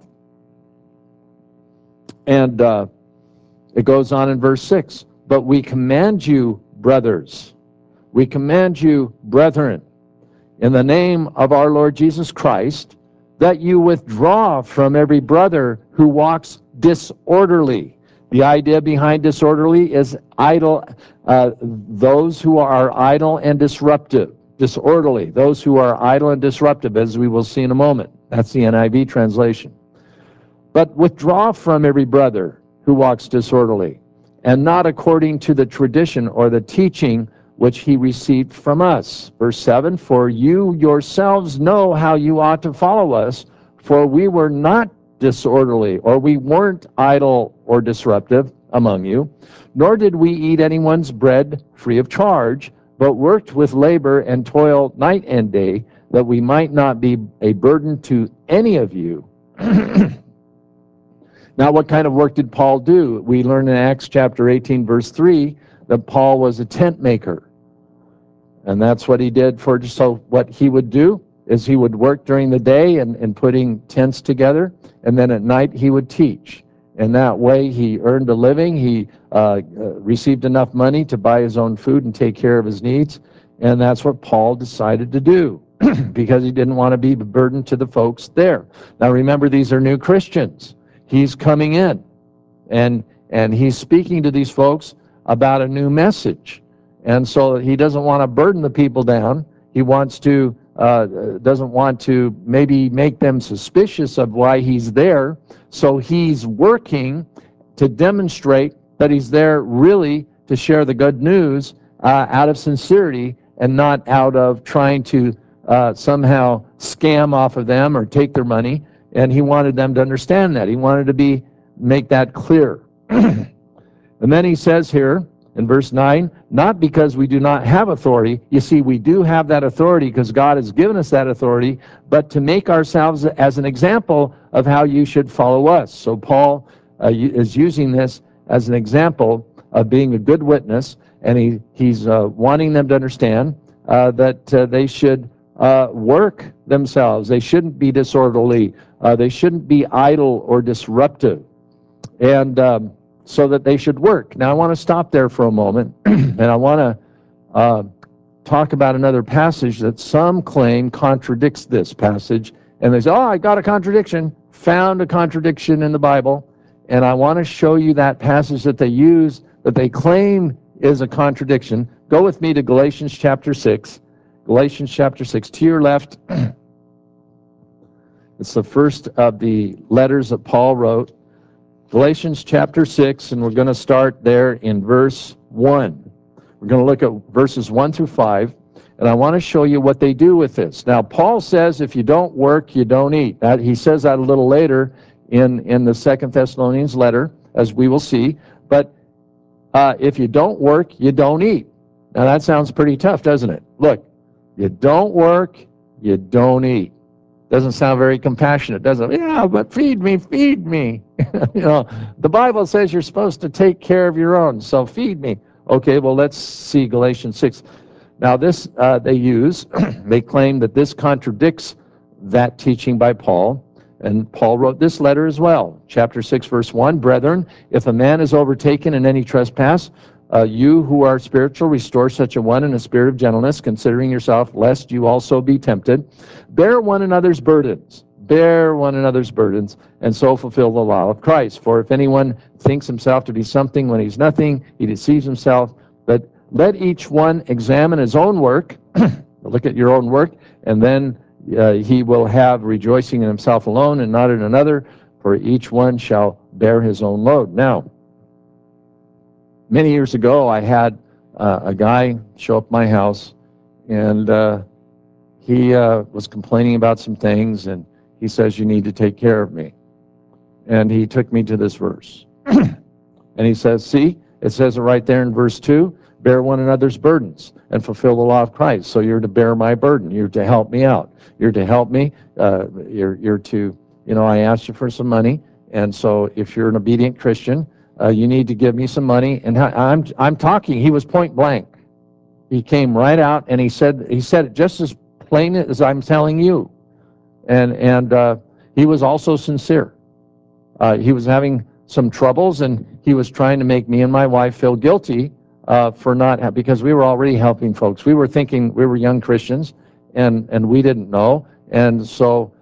And it goes on in verse 6. But we command you, brothers, we command you, brethren, in the name of our Lord Jesus Christ, that you withdraw from every brother who walks disorderly. The idea behind disorderly is idle, those who are idle and disruptive. disorderly, those who are idle and disruptive, as we will see in a moment. That's the NIV translation. But withdraw from every brother who walks disorderly, and not according to the tradition or the teaching which he received from us. Verse 7, for you yourselves know how you ought to follow us, for we were not disorderly, or we weren't idle or disruptive among you, nor did we eat anyone's bread free of charge, but worked with labor and toil night and day, that we might not be a burden to any of you. Now, what kind of work did Paul do? We learn in Acts chapter 18, verse 3, that Paul was a tent maker. And that's what he did so what he would do is he would work during the day and putting tents together, and then at night he would teach. And that way he earned a living. He received enough money to buy his own food and take care of his needs. And that's what Paul decided to do because he didn't want to be a burden to the folks there. Now remember, these are new Christians. He's coming in, and he's speaking to these folks about a new message. And so he doesn't want to burden the people down. He wants to, doesn't want to maybe make them suspicious of why he's there. So he's working to demonstrate that he's there really to share the good news out of sincerity and not out of trying to somehow scam off of them or take their money. And he wanted them to understand that. He wanted to make that clear. And then he says here in verse 9, not because we do not have authority. You see, we do have that authority because God has given us that authority, but to make ourselves as an example of how you should follow us. So Paul is using this as an example of being a good witness, and he's wanting them to understand that they should work themselves. They shouldn't be disorderly. They shouldn't be idle or disruptive, and so that they should work. Now, I want to stop there for a moment, and I want to talk about another passage that some claim contradicts this passage. And they say, oh, I got a contradiction, found a contradiction in the Bible, and I want to show you that passage that they use, that they claim is a contradiction. Go with me to Galatians chapter 6. Galatians chapter 6, to your left. It's the first of the letters that Paul wrote. Galatians chapter 6, and we're going to start there in verse 1. We're going to look at verses 1 through 5, and I want to show you what they do with this. Now, Paul says if you don't work, you don't eat. He says that a little later in the 2 Thessalonians letter, as we will see. But if you don't work, you don't eat. Now, that sounds pretty tough, doesn't it? Look, you don't work, you don't eat. Doesn't sound very compassionate, does it? Yeah, but feed me, feed me. The Bible says you're supposed to take care of your own, so feed me. Okay, well, let's see Galatians 6. Now, this they claim that this contradicts that teaching by Paul, and Paul wrote this letter as well. Chapter 6, verse 1, brethren, if a man is overtaken in any trespass, you who are spiritual, restore such a one in a spirit of gentleness, considering yourself, lest you also be tempted. Bear one another's burdens. Bear one another's burdens, and so fulfill the law of Christ. For if anyone thinks himself to be something when he's nothing, he deceives himself. But let each one examine his own work. Look at your own work, and then he will have rejoicing in himself alone and not in another, for each one shall bear his own load. Now, many years ago, I had a guy show up at my house, and he was complaining about some things, and he says, you need to take care of me. And he took me to this verse. And he says, see, it says it right there in verse 2, bear one another's burdens and fulfill the law of Christ. So you're to bear my burden. You're to help me out. You're to help me. You're to, I asked you for some money, and so if you're an obedient Christian, you need to give me some money. And I'm talking. He was point blank. He came right out and he said it just as plain as I'm telling you. And he was also sincere. He was having some troubles, and he was trying to make me and my wife feel guilty for not, because we were already helping folks. We were thinking we were young Christians, and we didn't know. And so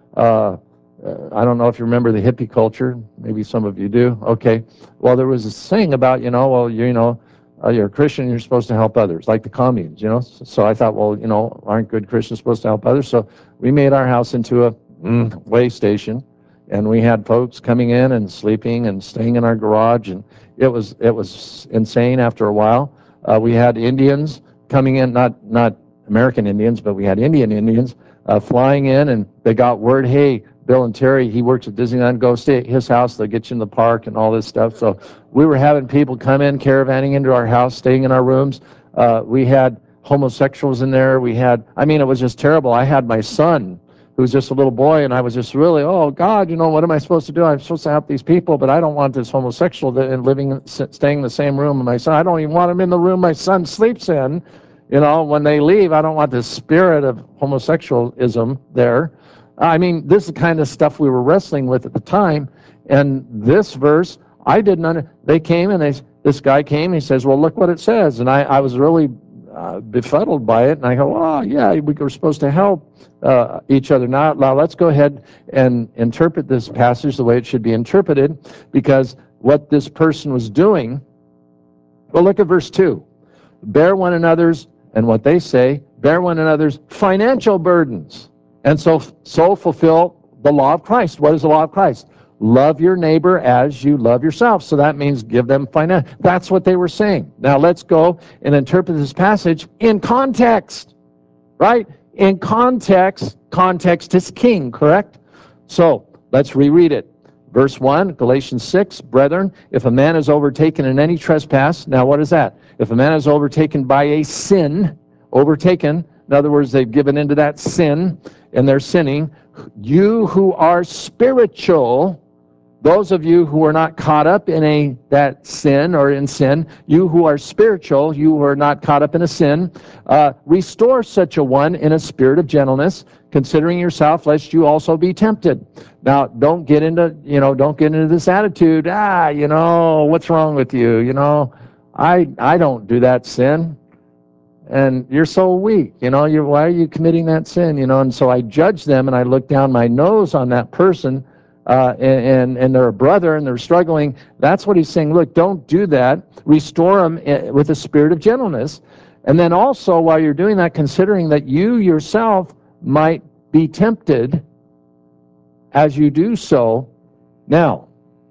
I don't know if you remember the hippie culture. Maybe some of you do. Okay. Well, there was a saying about, you're a Christian, you're supposed to help others, like the communes, So I thought, well, aren't good Christians supposed to help others? So we made our house into a way station, and we had folks coming in and sleeping and staying in our garage, and it was insane after a while. We had Indians coming in, not American Indians, but we had Indian Indians flying in, and they got word, hey, Bill and Terry, he works at Disneyland, go stay at his house, they'll get you in the park and all this stuff. So we were having people come in, caravanning into our house, staying in our rooms. We had homosexuals in there. It was just terrible. I had my son, who was just a little boy, and I was just really, oh God, what am I supposed to do? I'm supposed to help these people, but I don't want this homosexual staying in the same room with my son. I don't even want him in the room my son sleeps in. When they leave, I don't want this spirit of homosexualism there. This is the kind of stuff we were wrestling with at the time. And this verse, I didn't they came and this guy came, he says, well, look what it says. And I was really befuddled by it. And I go, oh, yeah, we were supposed to help each other. Now, let's go ahead and interpret this passage the way it should be interpreted, because what this person was doing, well, look at verse 2. Bear one another's, and what they say, bear one another's financial burdens, and so fulfill the law of Christ. What is the law of Christ? Love your neighbor as you love yourself. So that means give them finance. That's what they were saying. Now let's go and interpret this passage in context, right? In context is king, correct? So let's reread it. Verse 1, Galatians 6, brethren, if a man is overtaken in any trespass, now what is that? If a man is overtaken by a sin, in other words, they've given into that sin, and they're sinning, you who are spiritual, those of you who are not caught up in that sin or in sin, you who are spiritual, you who are not caught up in a sin, restore such a one in a spirit of gentleness, considering yourself, lest you also be tempted. Now, don't get into this attitude. What's wrong with you? I don't do that sin, and you're so weak. Why are you committing that sin? And so I judge them, and I look down my nose on that person. And they're a brother and they're struggling. That's what he's saying. Look, don't do that. Restore them with a spirit of gentleness. And then also, while you're doing that, considering that you yourself might be tempted as you do so. Now,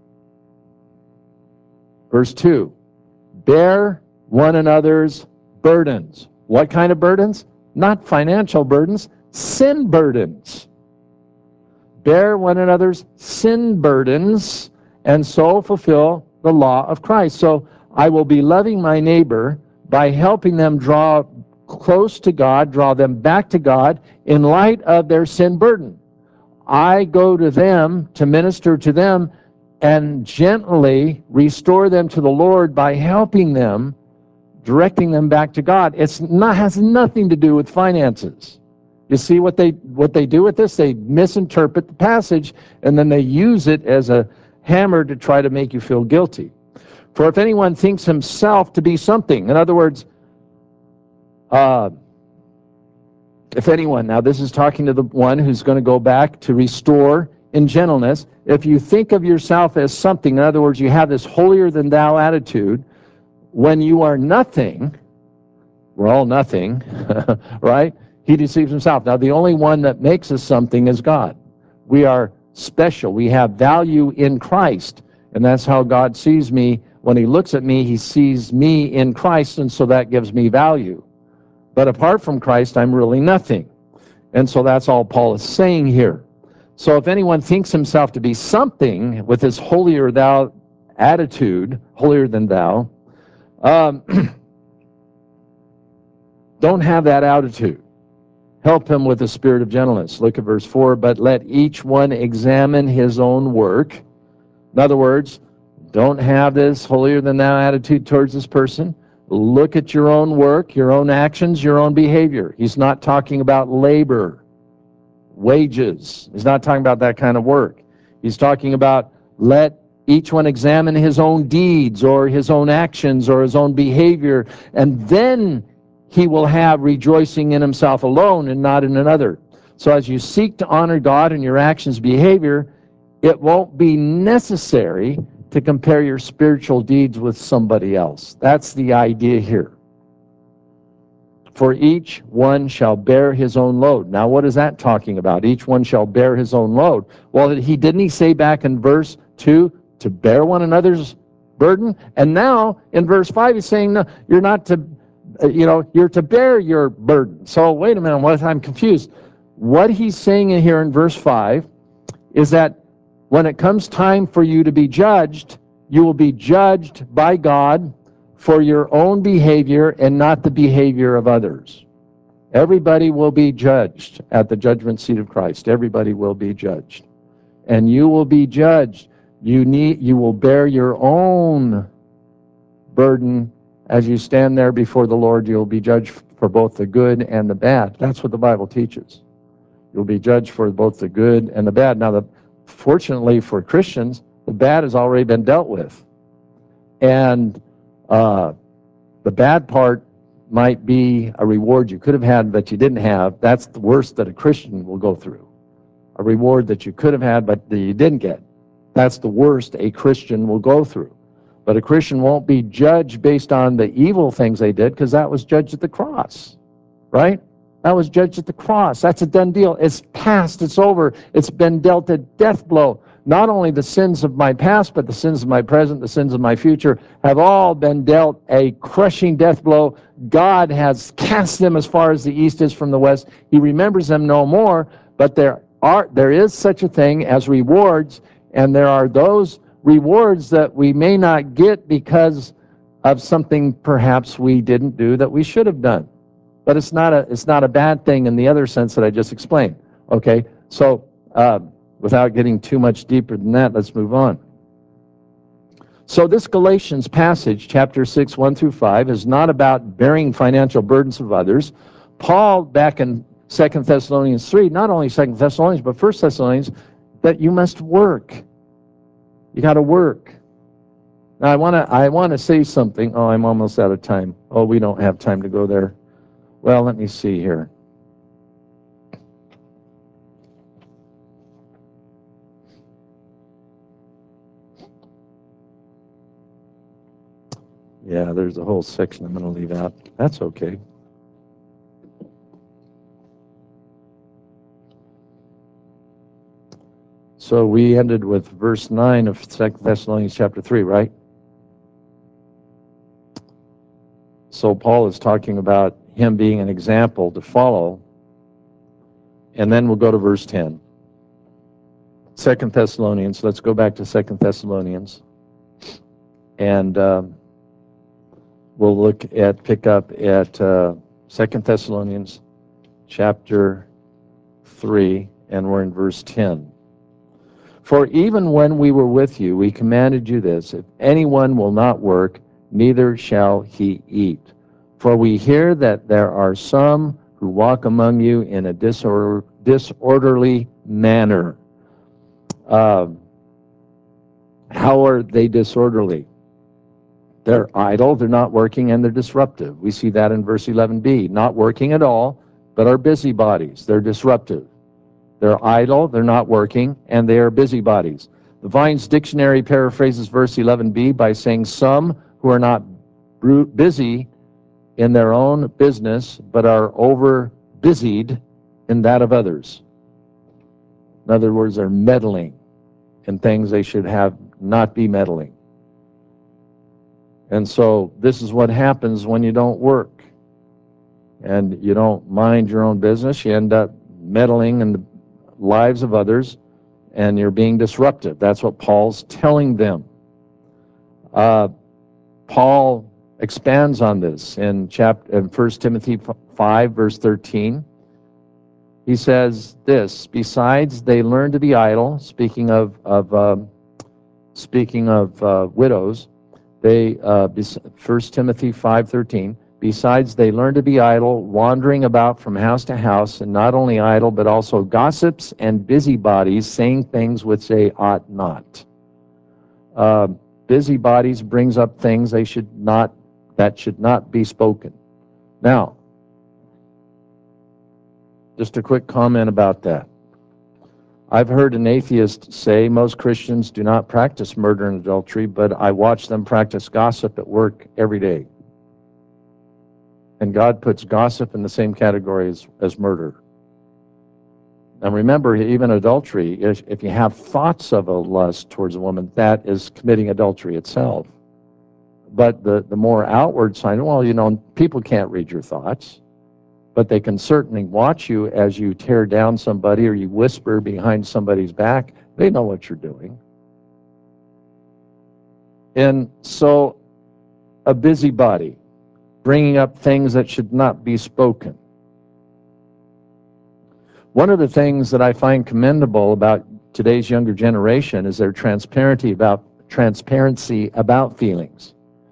verse 2, bear one another's burdens. What kind of burdens? Not financial burdens, sin burdens. Bear one another's sin burdens, and so fulfill the law of Christ. So I will be loving my neighbor by helping them draw close to God, draw them back to God in light of their sin burden. I go to them to minister to them and gently restore them to the Lord by helping them, directing them back to God. Has nothing to do with finances. You see what they do with this? They misinterpret the passage, and then they use it as a hammer to try to make you feel guilty. For if anyone thinks himself to be something, in other words, if anyone, now this is talking to the one who's going to go back to restore in gentleness, if you think of yourself as something, in other words, you have this holier than thou attitude, when you are nothing, we're all nothing, right? He deceives himself. Now, the only one that makes us something is God. We are special. We have value in Christ, and that's how God sees me. When he looks at me, he sees me in Christ, and so that gives me value. But apart from Christ, I'm really nothing. And so that's all Paul is saying here. So if anyone thinks himself to be something with this holier thou attitude, holier than thou, don't have that attitude. Help him with the spirit of gentleness. Look at verse 4. But let each one examine his own work. In other words, don't have this holier than thou attitude towards this person. Look at your own work, your own actions, your own behavior. He's not talking about labor, wages. He's not talking about that kind of work. He's talking about let each one examine his own deeds or his own actions or his own behavior, and then he will have rejoicing in himself alone and not in another. So as you seek to honor God in your actions, behavior, it won't be necessary to compare your spiritual deeds with somebody else. That's the idea here. For each one shall bear his own load. Now, what is that talking about? Each one shall bear his own load. Well, didn't he say back in verse 2 to bear one another's burden? And now in verse 5 he's saying, no, you're not to, you're to bear your burden. So wait a minute, I'm confused. What he's saying here in verse 5 is that when it comes time for you to be judged, you will be judged by God for your own behavior and not the behavior of others. Everybody will be judged at the judgment seat of Christ. Everybody will be judged. And you will be judged. You will bear your own burden as you stand there before the Lord. You'll be judged for both the good and the bad. That's what the Bible teaches. You'll be judged for both the good and the bad. Now, fortunately for Christians, the bad has already been dealt with. And the bad part might be a reward you could have had but you didn't have. That's the worst that a Christian will go through. A reward that you could have had but that you didn't get. That's the worst a Christian will go through. But a Christian won't be judged based on the evil things they did, because that was judged at the cross, right? That was judged at the cross. That's a done deal. It's past. It's over. It's been dealt a death blow. Not only the sins of my past, but the sins of my present, the sins of my future have all been dealt a crushing death blow. God has cast them as far as the east is from the west. He remembers them no more, but there is such a thing as rewards, and there are those rewards that we may not get because of something perhaps we didn't do that we should have done. But it's not a bad thing in the other sense that I just explained. Okay, so without getting too much deeper than that, let's move on. So this Galatians passage, chapter 6, 1 through 5, is not about bearing financial burdens of others. Paul, back in 2 Thessalonians 3, not only 2 Thessalonians, but 1 Thessalonians, that you must work. You got to work. Now, I want to say something. Oh, I'm almost out of time. Oh, we don't have time to go there. Well, let me see here. Yeah, there's a whole section I'm going to leave out. That's okay. So we ended with verse 9 of 2 Thessalonians chapter 3, right? So Paul is talking about him being an example to follow. And then we'll go to verse 10. 2 Thessalonians, let's go back to 2 Thessalonians. And we'll pick up at 2 Thessalonians chapter 3, and we're in verse 10. For even when we were with you, we commanded you this: if anyone will not work, neither shall he eat. For we hear that there are some who walk among you in a disorderly manner. How are they disorderly? They're idle, they're not working, and they're disruptive. We see that in verse 11b. Not working at all, but are busybodies. They're disruptive. They're idle, they're not working, and they are busybodies. The Vine's Dictionary paraphrases verse 11b by saying some who are not busy in their own business, but are over busied in that of others. In other words, they're meddling in things they should have not be meddling. And so this is what happens when you don't work and you don't mind your own business. You end up meddling in the lives of others, and you're being disruptive. That's what Paul's telling them. Paul expands on this in 1 Timothy 5, verse 13. He says this: besides, they learn to be idle. Speaking of widows, 1 Timothy 5:13. Besides, they learn to be idle, wandering about from house to house, and not only idle, but also gossips and busybodies, saying things which they ought not. Busybodies brings up things that should not be spoken. Now, just a quick comment about that. I've heard an atheist say most Christians do not practice murder and adultery, but I watch them practice gossip at work every day. And God puts gossip in the same category as murder. And remember, even adultery, if you have thoughts of a lust towards a woman, that is committing adultery itself. But the more outward sign, well, you know, people can't read your thoughts, but they can certainly watch you as you tear down somebody or you whisper behind somebody's back. They know what you're doing. And so a busybody, bringing up things that should not be spoken. One of the things that I find commendable about today's younger generation is their transparency about feelings.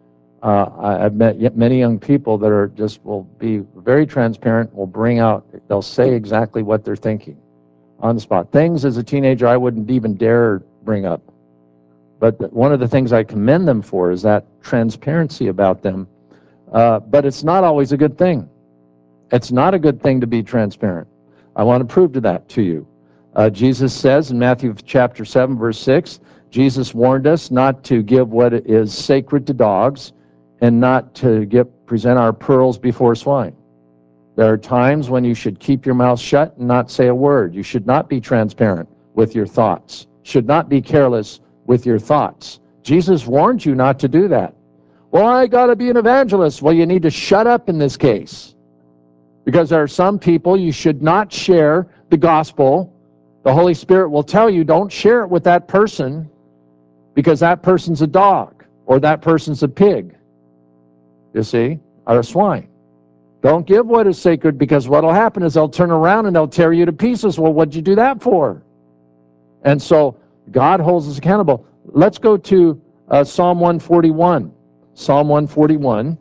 I've met many young people that are will be very transparent, they'll say exactly what they're thinking on the spot. Things as a teenager I wouldn't even dare bring up. But one of the things I commend them for is that transparency about them. But it's not always a good thing. It's not a good thing to be transparent. I want to prove that to you. Jesus says in Matthew chapter 7, verse 6, Jesus warned us not to give what is sacred to dogs and not to present our pearls before swine. There are times when you should keep your mouth shut and not say a word. You should not be transparent with your thoughts. Should not be careless with your thoughts. Jesus warned you not to do that. Well, I got to be an evangelist. Well, you need to shut up in this case. Because there are some people you should not share the gospel. The Holy Spirit will tell you don't share it with that person because that person's a dog or that person's a pig, you see, or a swine. Don't give what is sacred because what will happen is they'll turn around and they'll tear you to pieces. Well, what'd you do that for? And so God holds us accountable. Let's go to Psalm 141. Psalm 141.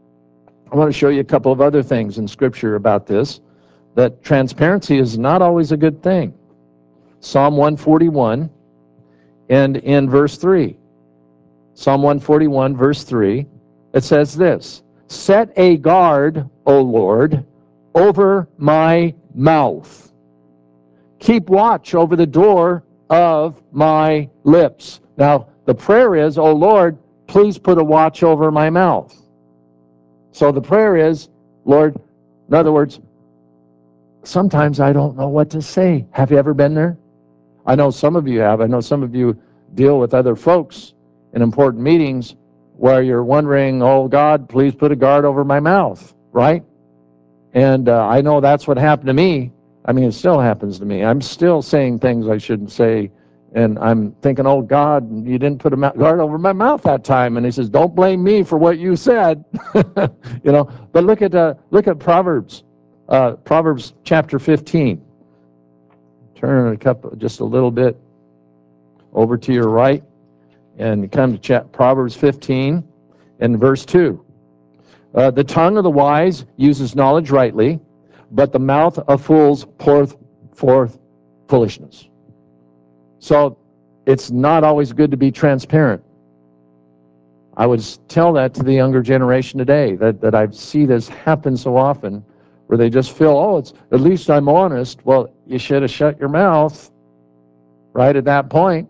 I want to show you a couple of other things in Scripture about this, that transparency is not always a good thing. Psalm 141 and in verse 3. Psalm 141, verse 3, it says this, set a guard, O Lord, over my mouth. Keep watch over the door of my lips. Now, the prayer is, O Lord, please put a watch over my mouth. So the prayer is, Lord, in other words, sometimes I don't know what to say. Have you ever been there? I know some of you have. I know some of you deal with other folks in important meetings where you're wondering, oh, God, please put a guard over my mouth, right? And I know that's what happened to me. I mean, it still happens to me. I'm still saying things I shouldn't say. And I'm thinking, oh, God, you didn't put a guard over my mouth that time. And he says, don't blame me for what you said. You know, but look at Proverbs, Proverbs chapter 15. Turn just a little bit over to your right and come to Proverbs 15 and verse 2. The tongue of the wise uses knowledge rightly, but the mouth of fools poureth forth foolishness. So it's not always good to be transparent. I would tell that to the younger generation today, that I see this happen so often, where they just feel, oh, it's at least I'm honest. Well, you should have shut your mouth right at that point.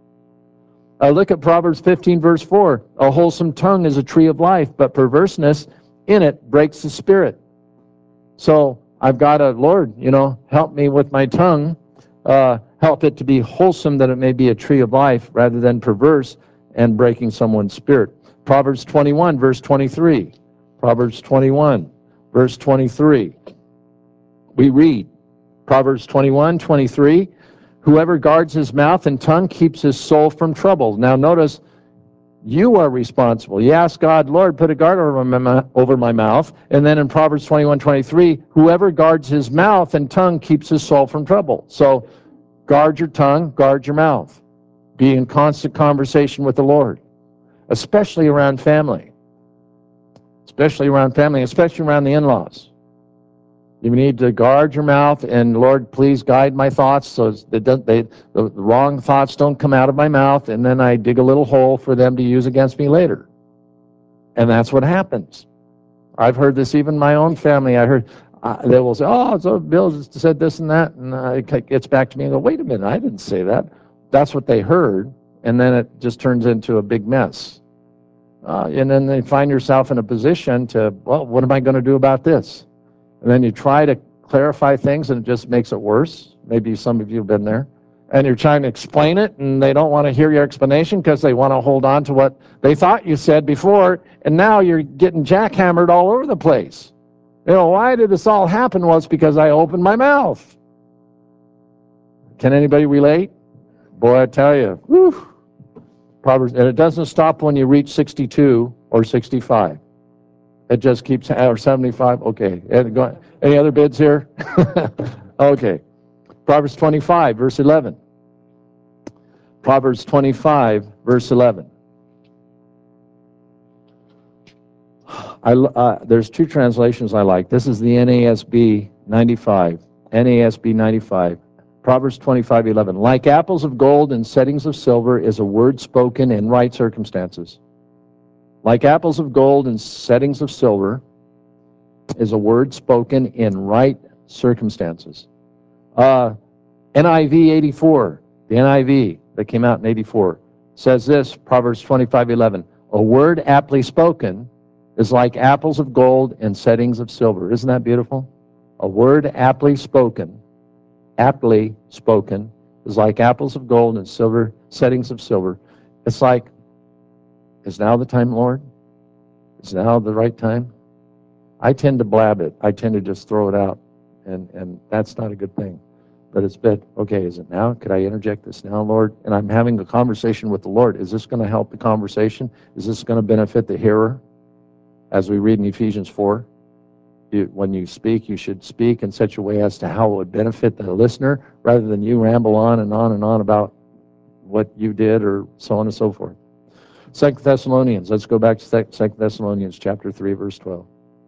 Look at Proverbs 15, verse 4. A wholesome tongue is a tree of life, but perverseness in it breaks the spirit. So I've got to, Lord, help me with my tongue. Help it to be wholesome, that it may be a tree of life, rather than perverse and breaking someone's spirit. Proverbs 21, verse 23. Proverbs 21, verse 23. We read, Proverbs 21, 23, whoever guards his mouth and tongue keeps his soul from trouble. Now notice, you are responsible. You ask God, Lord, put a guard over my mouth. And then in Proverbs 21, 23, whoever guards his mouth and tongue keeps his soul from trouble. So guard your tongue, guard your mouth. Be in constant conversation with the Lord, especially around family. Especially around the in-laws. You need to guard your mouth, and Lord, please guide my thoughts so the wrong thoughts don't come out of my mouth, and then I dig a little hole for them to use against me later. And that's what happens. I've heard this even in my own family. they will say, oh, so Bill just said this and that, and it gets back to me and go, wait a minute, I didn't say that. That's what they heard, and then it just turns into a big mess. And then they find yourself in a position to, well, what am I going to do about this? And then you try to clarify things, and it just makes it worse. Maybe some of you have been there. And you're trying to explain it, and they don't want to hear your explanation because they want to hold on to what they thought you said before, and now you're getting jackhammered all over the place. You know, why did this all happen? Well, it's because I opened my mouth. Can anybody relate? Boy, I tell you, whew. Proverbs, and it doesn't stop when you reach 62 or 65. It just keeps, or 75, okay. Any other bids here? Okay. Proverbs 25, verse 11. Proverbs 25, verse 11. There's two translations I like. This is the NASB 95. NASB 95. Proverbs 25, 11. Like apples of gold in settings of silver is a word spoken in right circumstances. Like apples of gold in settings of silver is a word spoken in right circumstances. NIV 84, the NIV that came out in 84, says this, Proverbs 25:11. A word aptly spoken is like apples of gold in settings of silver. Isn't that beautiful? A word aptly spoken is like apples of gold in silver, settings of silver. It's like, is now the time, Lord? Is now the right time? I tend to blab it. I tend to just throw it out, and that's not a good thing. But it's been, okay, is it now? Could I interject this now, Lord? And I'm having a conversation with the Lord. Is this going to help the conversation? Is this going to benefit the hearer? As we read in Ephesians 4, when you speak, you should speak in such a way as to how it would benefit the listener, rather than you ramble on and on and on about what you did or so on and so forth. 2 Thessalonians, let's go back to 2 Thessalonians chapter 3, verse 12.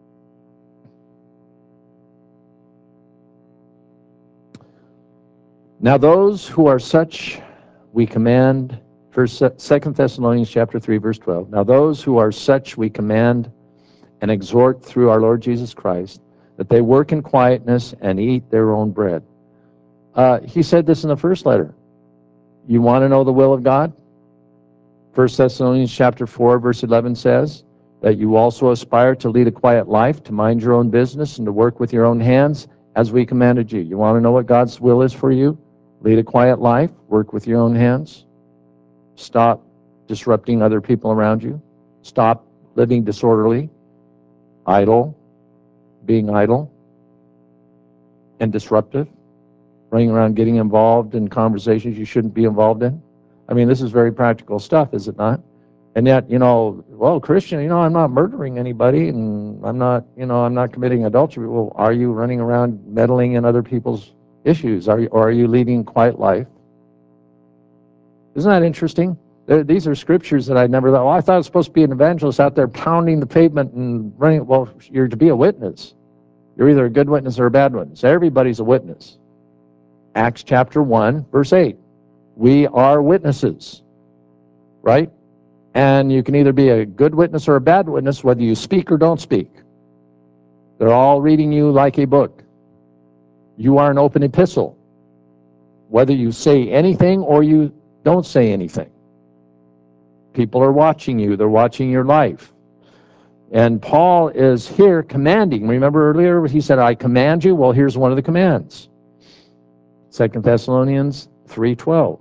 Now those who are such we command, 2 Thessalonians chapter 3, verse 12. Now those who are such we command and exhort through our Lord Jesus Christ, that they work in quietness and eat their own bread. He said this in the first letter. You want to know the will of God? 1 Thessalonians chapter 4, verse 11 says that you also aspire to lead a quiet life, to mind your own business, and to work with your own hands, as we commanded you. You want to know what God's will is for you? Lead a quiet life, work with your own hands. Stop disrupting other people around you. Stop living disorderly, idle, being idle, and disruptive, running around getting involved in conversations you shouldn't be involved in. I mean, this is very practical stuff, is it not? And yet, well, Christian, I'm not murdering anybody, and I'm not committing adultery. Well, are you running around meddling in other people's issues? Or are you leading a quiet life? Isn't that interesting? These are scriptures that I never thought, well, I thought I was supposed to be an evangelist out there pounding the pavement and running. Well, you're to be a witness. You're either a good witness or a bad witness. Everybody's a witness. Acts chapter 1, verse 8. We are witnesses, right? And you can either be a good witness or a bad witness, whether you speak or don't speak. They're all reading you like a book. You are an open epistle, whether you say anything or you don't say anything. People are watching you. They're watching your life. And Paul is here commanding. Remember earlier he said, I command you? Well, here's one of the commands. 2 Thessalonians 3:12.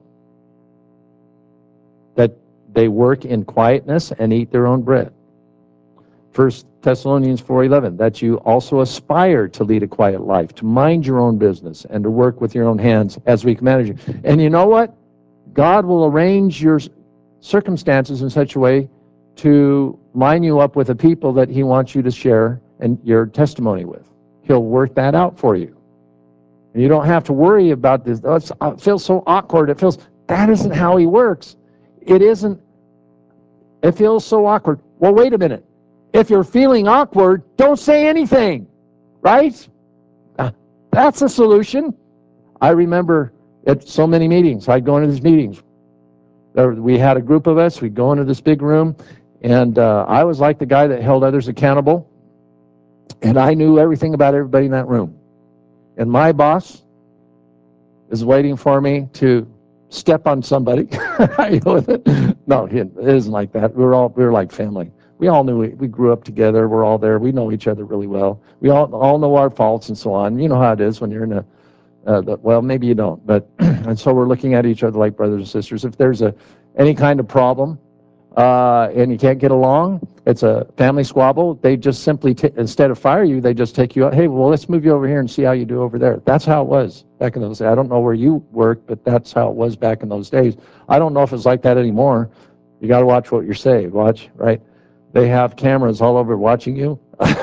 That they work in quietness and eat their own bread. 1 Thessalonians 4:11. That you also aspire to lead a quiet life, to mind your own business, and to work with your own hands, as we commanded you. And you know what? God will arrange your circumstances in such a way to line you up with the people that he wants you to share and your testimony with. He'll work that out for you. And you don't have to worry about this. Oh, it feels so awkward. That isn't how he works. It isn't. It feels so awkward. Well, wait a minute. If you're feeling awkward, don't say anything, right? That's a solution. I remember at so many meetings, I'd go into these meetings. We had a group of us. We'd go into this big room, and I was like the guy that held others accountable. And I knew everything about everybody in that room. And my boss is waiting for me to step on somebody. No, it isn't like that. We were like family. We all knew we grew up together. We're all there. We know each other really well. We all know our faults and so on. You know how it is when you're in a well, maybe you don't, but and so we're looking at each other like brothers and sisters. If there's any kind of problem and you can't get along, it's a family squabble. They just simply instead of fire you, they just take you out. Hey, well, let's move you over here and see how you do over there. That's how it was back in those days. I don't know where you worked, but that's how it was back in those days. I don't know if it's like that anymore. You got to watch what you say. Watch, right? They have cameras all over watching you.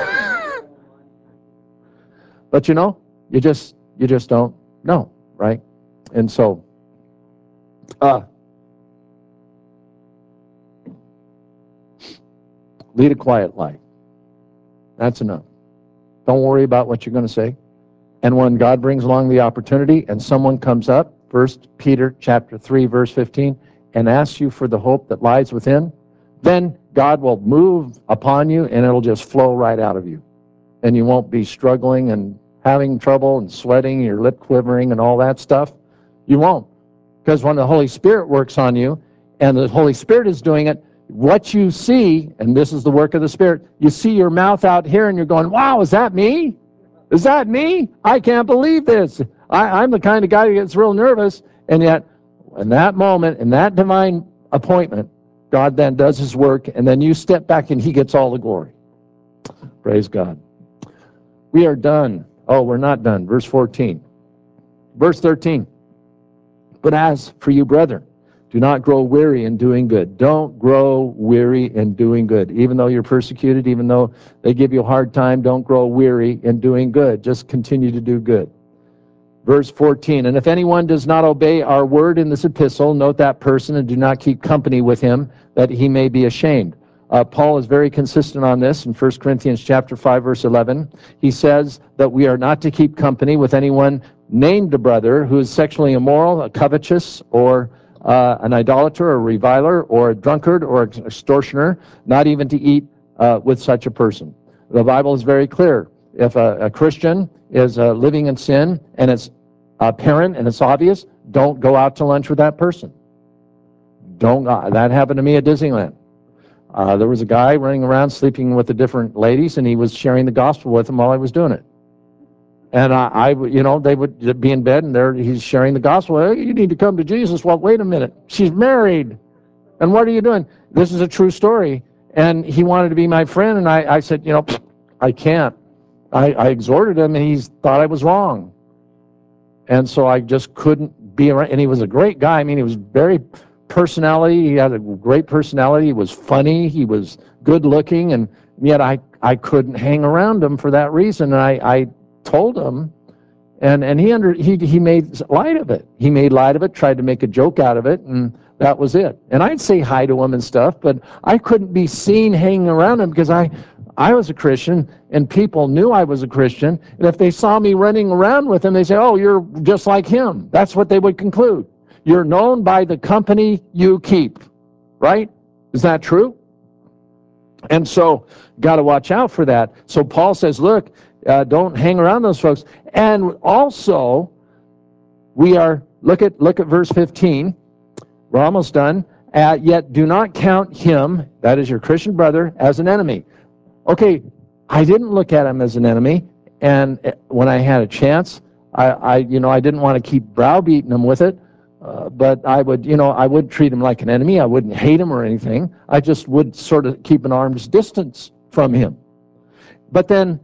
But you just don't know, right? And so lead a quiet life. That's enough. Don't worry about what you're going to say. And when God brings along the opportunity and someone comes up, 1 Peter chapter 3, verse 15, and asks you for the hope that lies within, then God will move upon you and it'll just flow right out of you. And you won't be struggling and having trouble and sweating, your lip quivering and all that stuff. You won't. Because when the Holy Spirit works on you and the Holy Spirit is doing it, what you see, and this is the work of the Spirit, you see your mouth out here and you're going, wow, is that me? Is that me? I can't believe this. I'm the kind of guy who gets real nervous. And yet, in that moment, in that divine appointment, God then does his work, and then you step back and he gets all the glory. Praise God. We are done. Oh, we're not done. Verse 14. Verse 13. But as for you, brethren, do not grow weary in doing good. Don't grow weary in doing good. Even though you're persecuted, even though they give you a hard time, don't grow weary in doing good. Just continue to do good. Verse 14, and if anyone does not obey our word in this epistle, note that person and do not keep company with him, that he may be ashamed. Paul is very consistent on this in 1 Corinthians chapter 5, verse 11. He says that we are not to keep company with anyone named a brother who is sexually immoral, a covetous, or an idolater, or a reviler, or a drunkard, or an extortioner, not even to eat with such a person. The Bible is very clear. If a Christian is living in sin and it's apparent and it's obvious, don't go out to lunch with that person. Don't. That happened to me at Disneyland. There was a guy running around sleeping with the different ladies, and he was sharing the gospel with them while I was doing it. And they would be in bed, and he's sharing the gospel. Hey, you need to come to Jesus. Well, wait a minute. She's married. And what are you doing? This is a true story. And he wanted to be my friend, and I said, I can't. I exhorted him, and he thought I was wrong. And so I just couldn't be around. And he was a great guy. I mean, he was very personality. He had a great personality. He was funny. He was good looking. And yet I couldn't hang around him for that reason. And I told him, and he made light of it. He made light of it, tried to make a joke out of it, and that was it. And I'd say hi to him and stuff, but I couldn't be seen hanging around him because I was a Christian, and people knew I was a Christian. And if they saw me running around with him, they say, oh, you're just like him. That's what they would conclude. You're known by the company you keep, right? Is that true? And so, got to watch out for that. So Paul says, look, don't hang around those folks. And also, look at verse 15. We're almost done. Yet do not count him, that is your Christian brother, as an enemy. Okay, I didn't look at him as an enemy, and when I had a chance, I didn't want to keep browbeating him with it, but I would treat him like an enemy. I wouldn't hate him or anything. I just would sort of keep an arm's distance from him. But then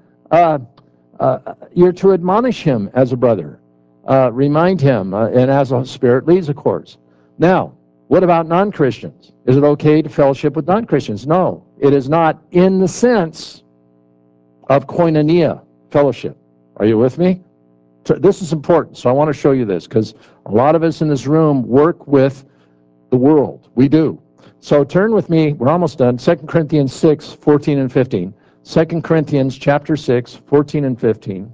you're to admonish him as a brother, remind him, and as the Spirit leads, of course. Now, what about non-Christians? Is it okay to fellowship with non-Christians? No, it is not in the sense of koinonia, fellowship. Are you with me? So this is important, so I want to show you this, because a lot of us in this room work with the world. We do. So turn with me, we're almost done, 2 Corinthians 6, 14 and 15. 2 Corinthians chapter 6, 14 and 15.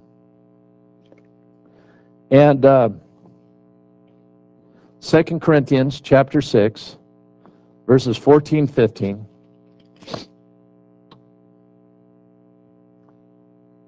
And 2 Corinthians chapter 6, verses 14, 15.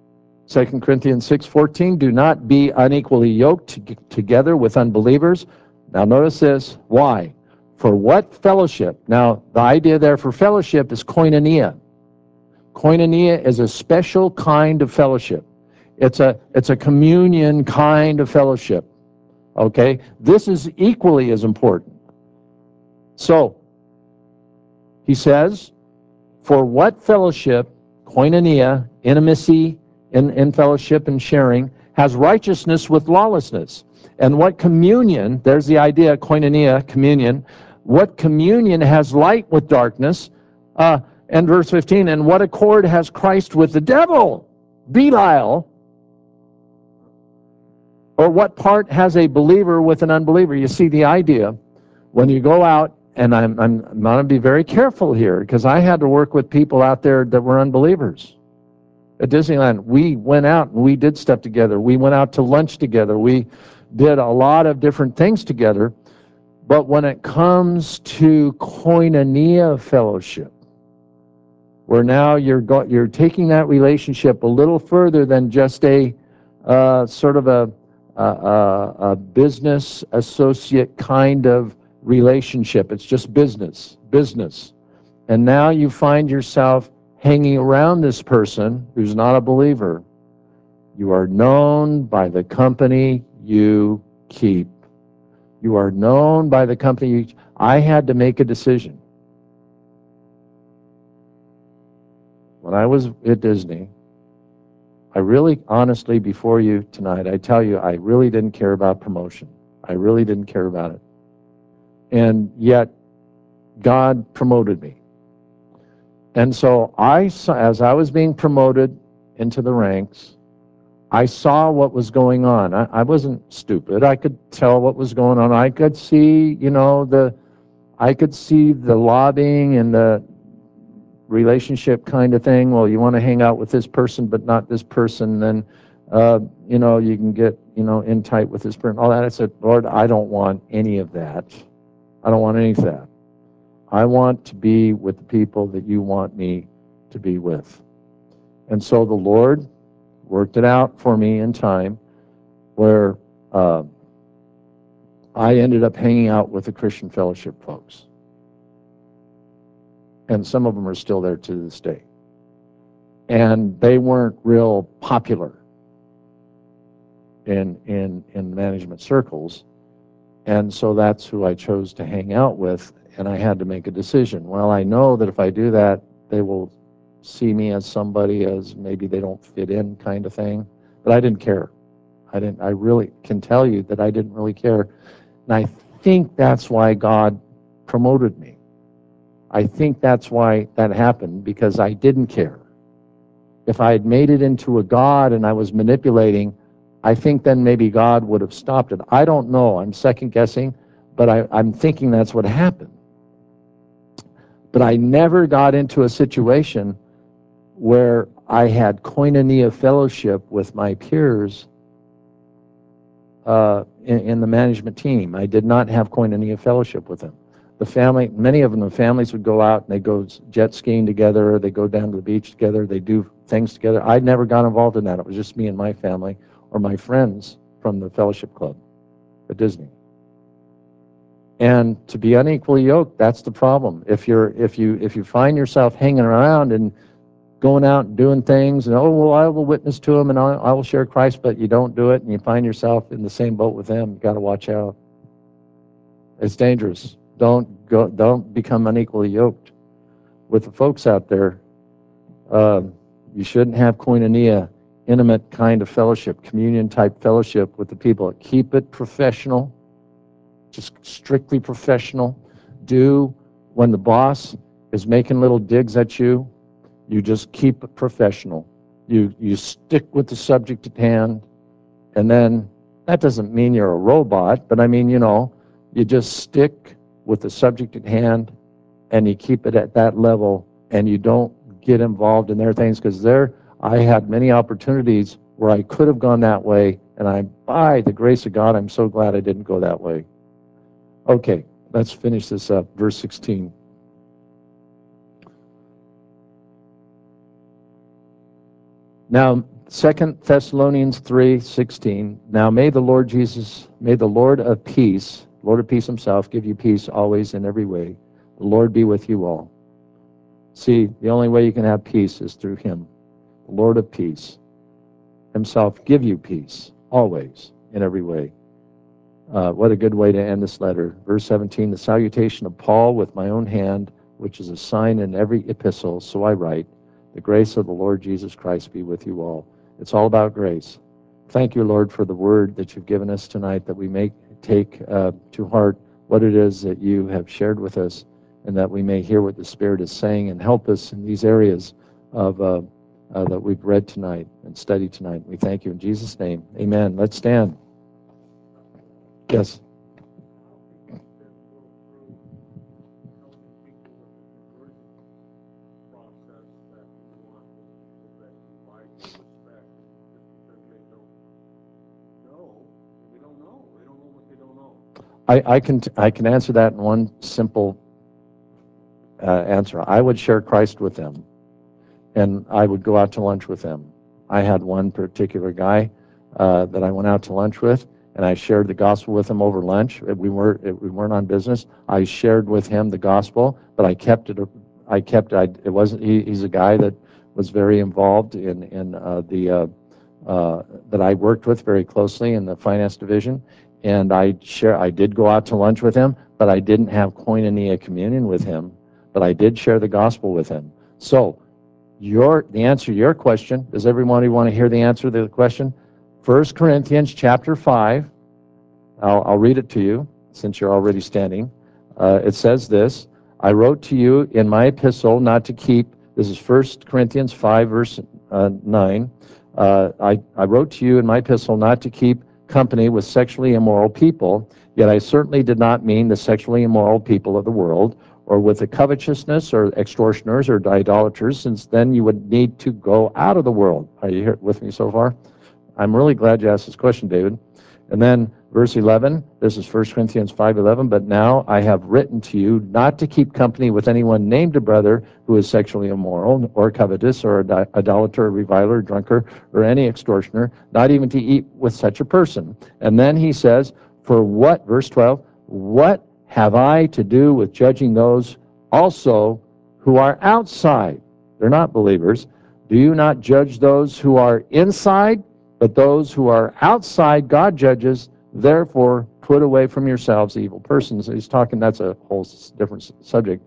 2 Corinthians 6:14, do not be unequally yoked together with unbelievers. Now notice this. Why? For what fellowship? Now the idea there for fellowship is koinonia. Koinonia is a special kind of fellowship. It's a communion kind of fellowship. Okay? This is equally as important. So, he says, for what fellowship, koinonia, intimacy in fellowship and sharing, has righteousness with lawlessness? And what communion, there's the idea, koinonia, communion, what communion has light with darkness? And verse 15, and what accord has Christ with the devil? Belial. Or what part has a believer with an unbeliever? You see the idea. When you go out, and I'm going to be very careful here, because I had to work with people out there that were unbelievers. At Disneyland, we went out and we did stuff together. We went out to lunch together. We did a lot of different things together. But when it comes to koinonia fellowship, where now you're taking that relationship a little further than just a sort of a business associate kind of relationship. It's just business. And now you find yourself hanging around this person who's not a believer. You are known by the company you keep. You are known by the company I had to make a decision. When I was at Disney, I really, honestly, before you tonight, I tell you, I really didn't care about promotion. I really didn't care about it. And yet, God promoted me. And so as I was being promoted into the ranks, I saw what was going on. I wasn't stupid. I could tell what was going on. I could see, I could see the lobbying and the relationship kind of thing. Well, you want to hang out with this person, but not this person, then, you can get, in tight with this person. All that. I said, Lord, I don't want any of that. I don't want any of that. I want to be with the people that you want me to be with. And so the Lord worked it out for me in time where I ended up hanging out with the Christian Fellowship folks. And some of them are still there to this day. And they weren't real popular in management circles. And so that's who I chose to hang out with, and I had to make a decision. Well, I know that if I do that, they will see me as somebody as maybe they don't fit in kind of thing. But I didn't care. I really can tell you that I didn't really care. And I think that's why God promoted me. I think that's why that happened, because I didn't care. If I had made it into a God and I was manipulating, I think then maybe God would have stopped it. I don't know. I'm second guessing, but I'm thinking that's what happened. But I never got into a situation where I had koinonia fellowship with my peers in the management team. I did not have koinonia fellowship with them. Many of them, the families would go out and they go jet skiing together, they go down to the beach together, they do things together. I never got involved in that. It was just me and my family or my friends from the fellowship club at Disney. And to be unequally yoked, that's the problem. If you find yourself hanging around and going out and doing things, and I will witness to them and I will share Christ, but you don't do it, and you find yourself in the same boat with them, you got to watch out. It's dangerous. Don't become unequally yoked with the folks out there. You shouldn't have koinonia, intimate kind of fellowship, communion type fellowship with the people. Keep it professional, just strictly professional. When the boss is making little digs at you, you just keep it professional. You stick with the subject at hand, and then that doesn't mean you're a robot, but I mean, you just stick with the subject at hand, and you keep it at that level, and you don't get involved in their things, because I had many opportunities where I could have gone that way, and by the grace of God, I'm so glad I didn't go that way. Okay, let's finish this up. Verse 16. Now, 2 Thessalonians 3:16. Now may the Lord Jesus, may the Lord of peace himself, give you peace always in every way. The Lord be with you all. See, the only way you can have peace is through him. The Lord of peace himself give you peace always in every way. What a good way to end this letter. Verse 17, the salutation of Paul with my own hand, which is a sign in every epistle, so I write, the grace of the Lord Jesus Christ be with you all. It's all about grace. Thank you, Lord, for the word that you've given us tonight, that we may take to heart what it is that you have shared with us, and that we may hear what the Spirit is saying and help us in these areas of that we've read tonight and studied tonight. We thank you in Jesus' name. Amen. Let's stand. Yes. I can answer that in one simple answer. I would share Christ with them, and I would go out to lunch with them. I had one particular guy that I went out to lunch with, and I shared the gospel with him over lunch. We weren't on business. I shared with him the gospel, but I kept it. It wasn't. He's a guy that was very involved in that I worked with very closely in the finance division, and I did go out to lunch with him, but I didn't have koinonia communion with him, but I did share the gospel with him. So the answer to your question, does everybody want to hear the answer to the question? 1 Corinthians chapter 5, I'll read it to you since you're already standing. It says this, I wrote to you in my epistle not to keep, this is 1 Corinthians 5 verse 9, I wrote to you in my epistle not to keep company with sexually immoral people, yet I certainly did not mean the sexually immoral people of the world, or with the covetousness or extortioners or idolaters, since then you would need to go out of the world. Are you here with me so far? I'm really glad you asked this question, David. And then verse 11, this is 1 Corinthians 5:11, but now I have written to you not to keep company with anyone named a brother who is sexually immoral, or covetous, or idolater, or reviler, drunkard, or any extortioner, not even to eat with such a person. And then he says, for what, verse 12, what have I to do with judging those also who are outside? They're not believers. Do you not judge those who are inside? But those who are outside God judges, therefore put away from yourselves evil persons. He's talking, that's a whole different subject.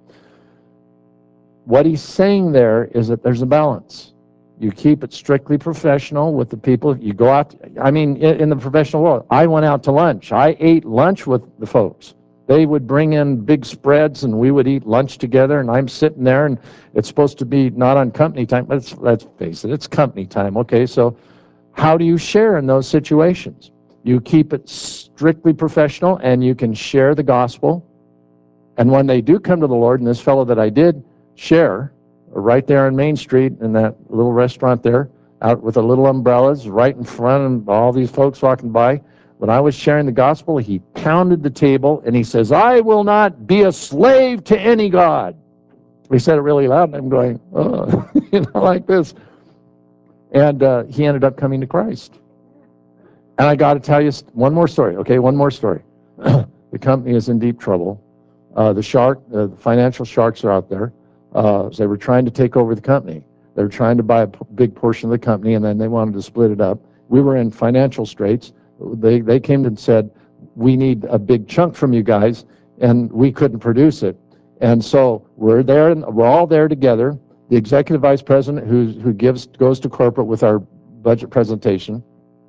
What he's saying there is that there's a balance. You keep it strictly professional with the people. You go out, I mean, in the professional world, I went out to lunch. I ate lunch with the folks. They would bring in big spreads, and we would eat lunch together, and I'm sitting there, and it's supposed to be not on company time, but let's face it, it's company time. Okay, so how do you share in those situations? You keep it strictly professional, and you can share the gospel. And when they do come to the Lord, and this fellow that I did share, right there on Main Street in that little restaurant there, out with the little umbrellas right in front of all these folks walking by, when I was sharing the gospel, he pounded the table, and he says, I will not be a slave to any God. He said it really loud, and I'm going, oh, like this. And he ended up coming to Christ. And I got to tell you one more story, okay? One more story. The company is in deep trouble. The financial sharks are out there. They were trying to take over the company. They were trying to buy a big portion of the company, and then they wanted to split it up. We were in financial straits. They came and said, we need a big chunk from you guys, and we couldn't produce it. And so we're there, and we're all there together. The executive vice president who goes to corporate with our budget presentation,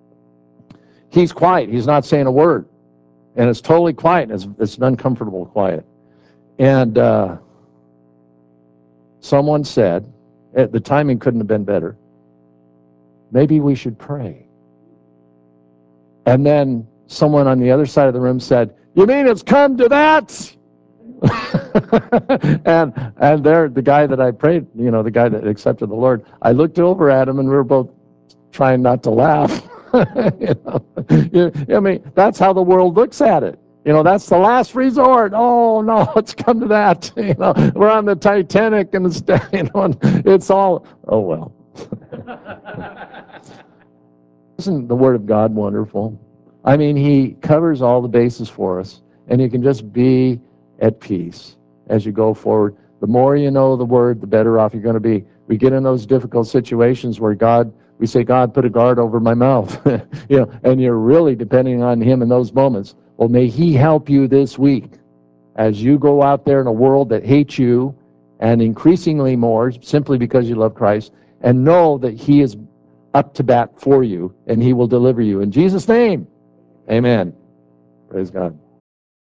he's quiet. He's not saying a word. And it's totally quiet. It's an uncomfortable quiet. And someone said, the timing couldn't have been better, maybe we should pray. And then someone on the other side of the room said, you mean it's come to that? and there, the guy that I prayed, the guy that accepted the Lord, I looked over at him, and we were both trying not to laugh. I mean, that's how the world looks at it. That's the last resort. Oh no, it's come to that. We're on the Titanic, and it's all. Oh well. Isn't the Word of God wonderful? I mean, He covers all the bases for us, and you can just be at peace as you go forward. The more you know the Word, the better off you're going to be. We get in those difficult situations where we say, God, put a guard over my mouth, and you're really depending on Him in those moments. Well, may He help you this week as you go out there in a world that hates you, and increasingly more, simply because you love Christ, and know that He is up to bat for you, and He will deliver you. In Jesus' name, amen. Praise God.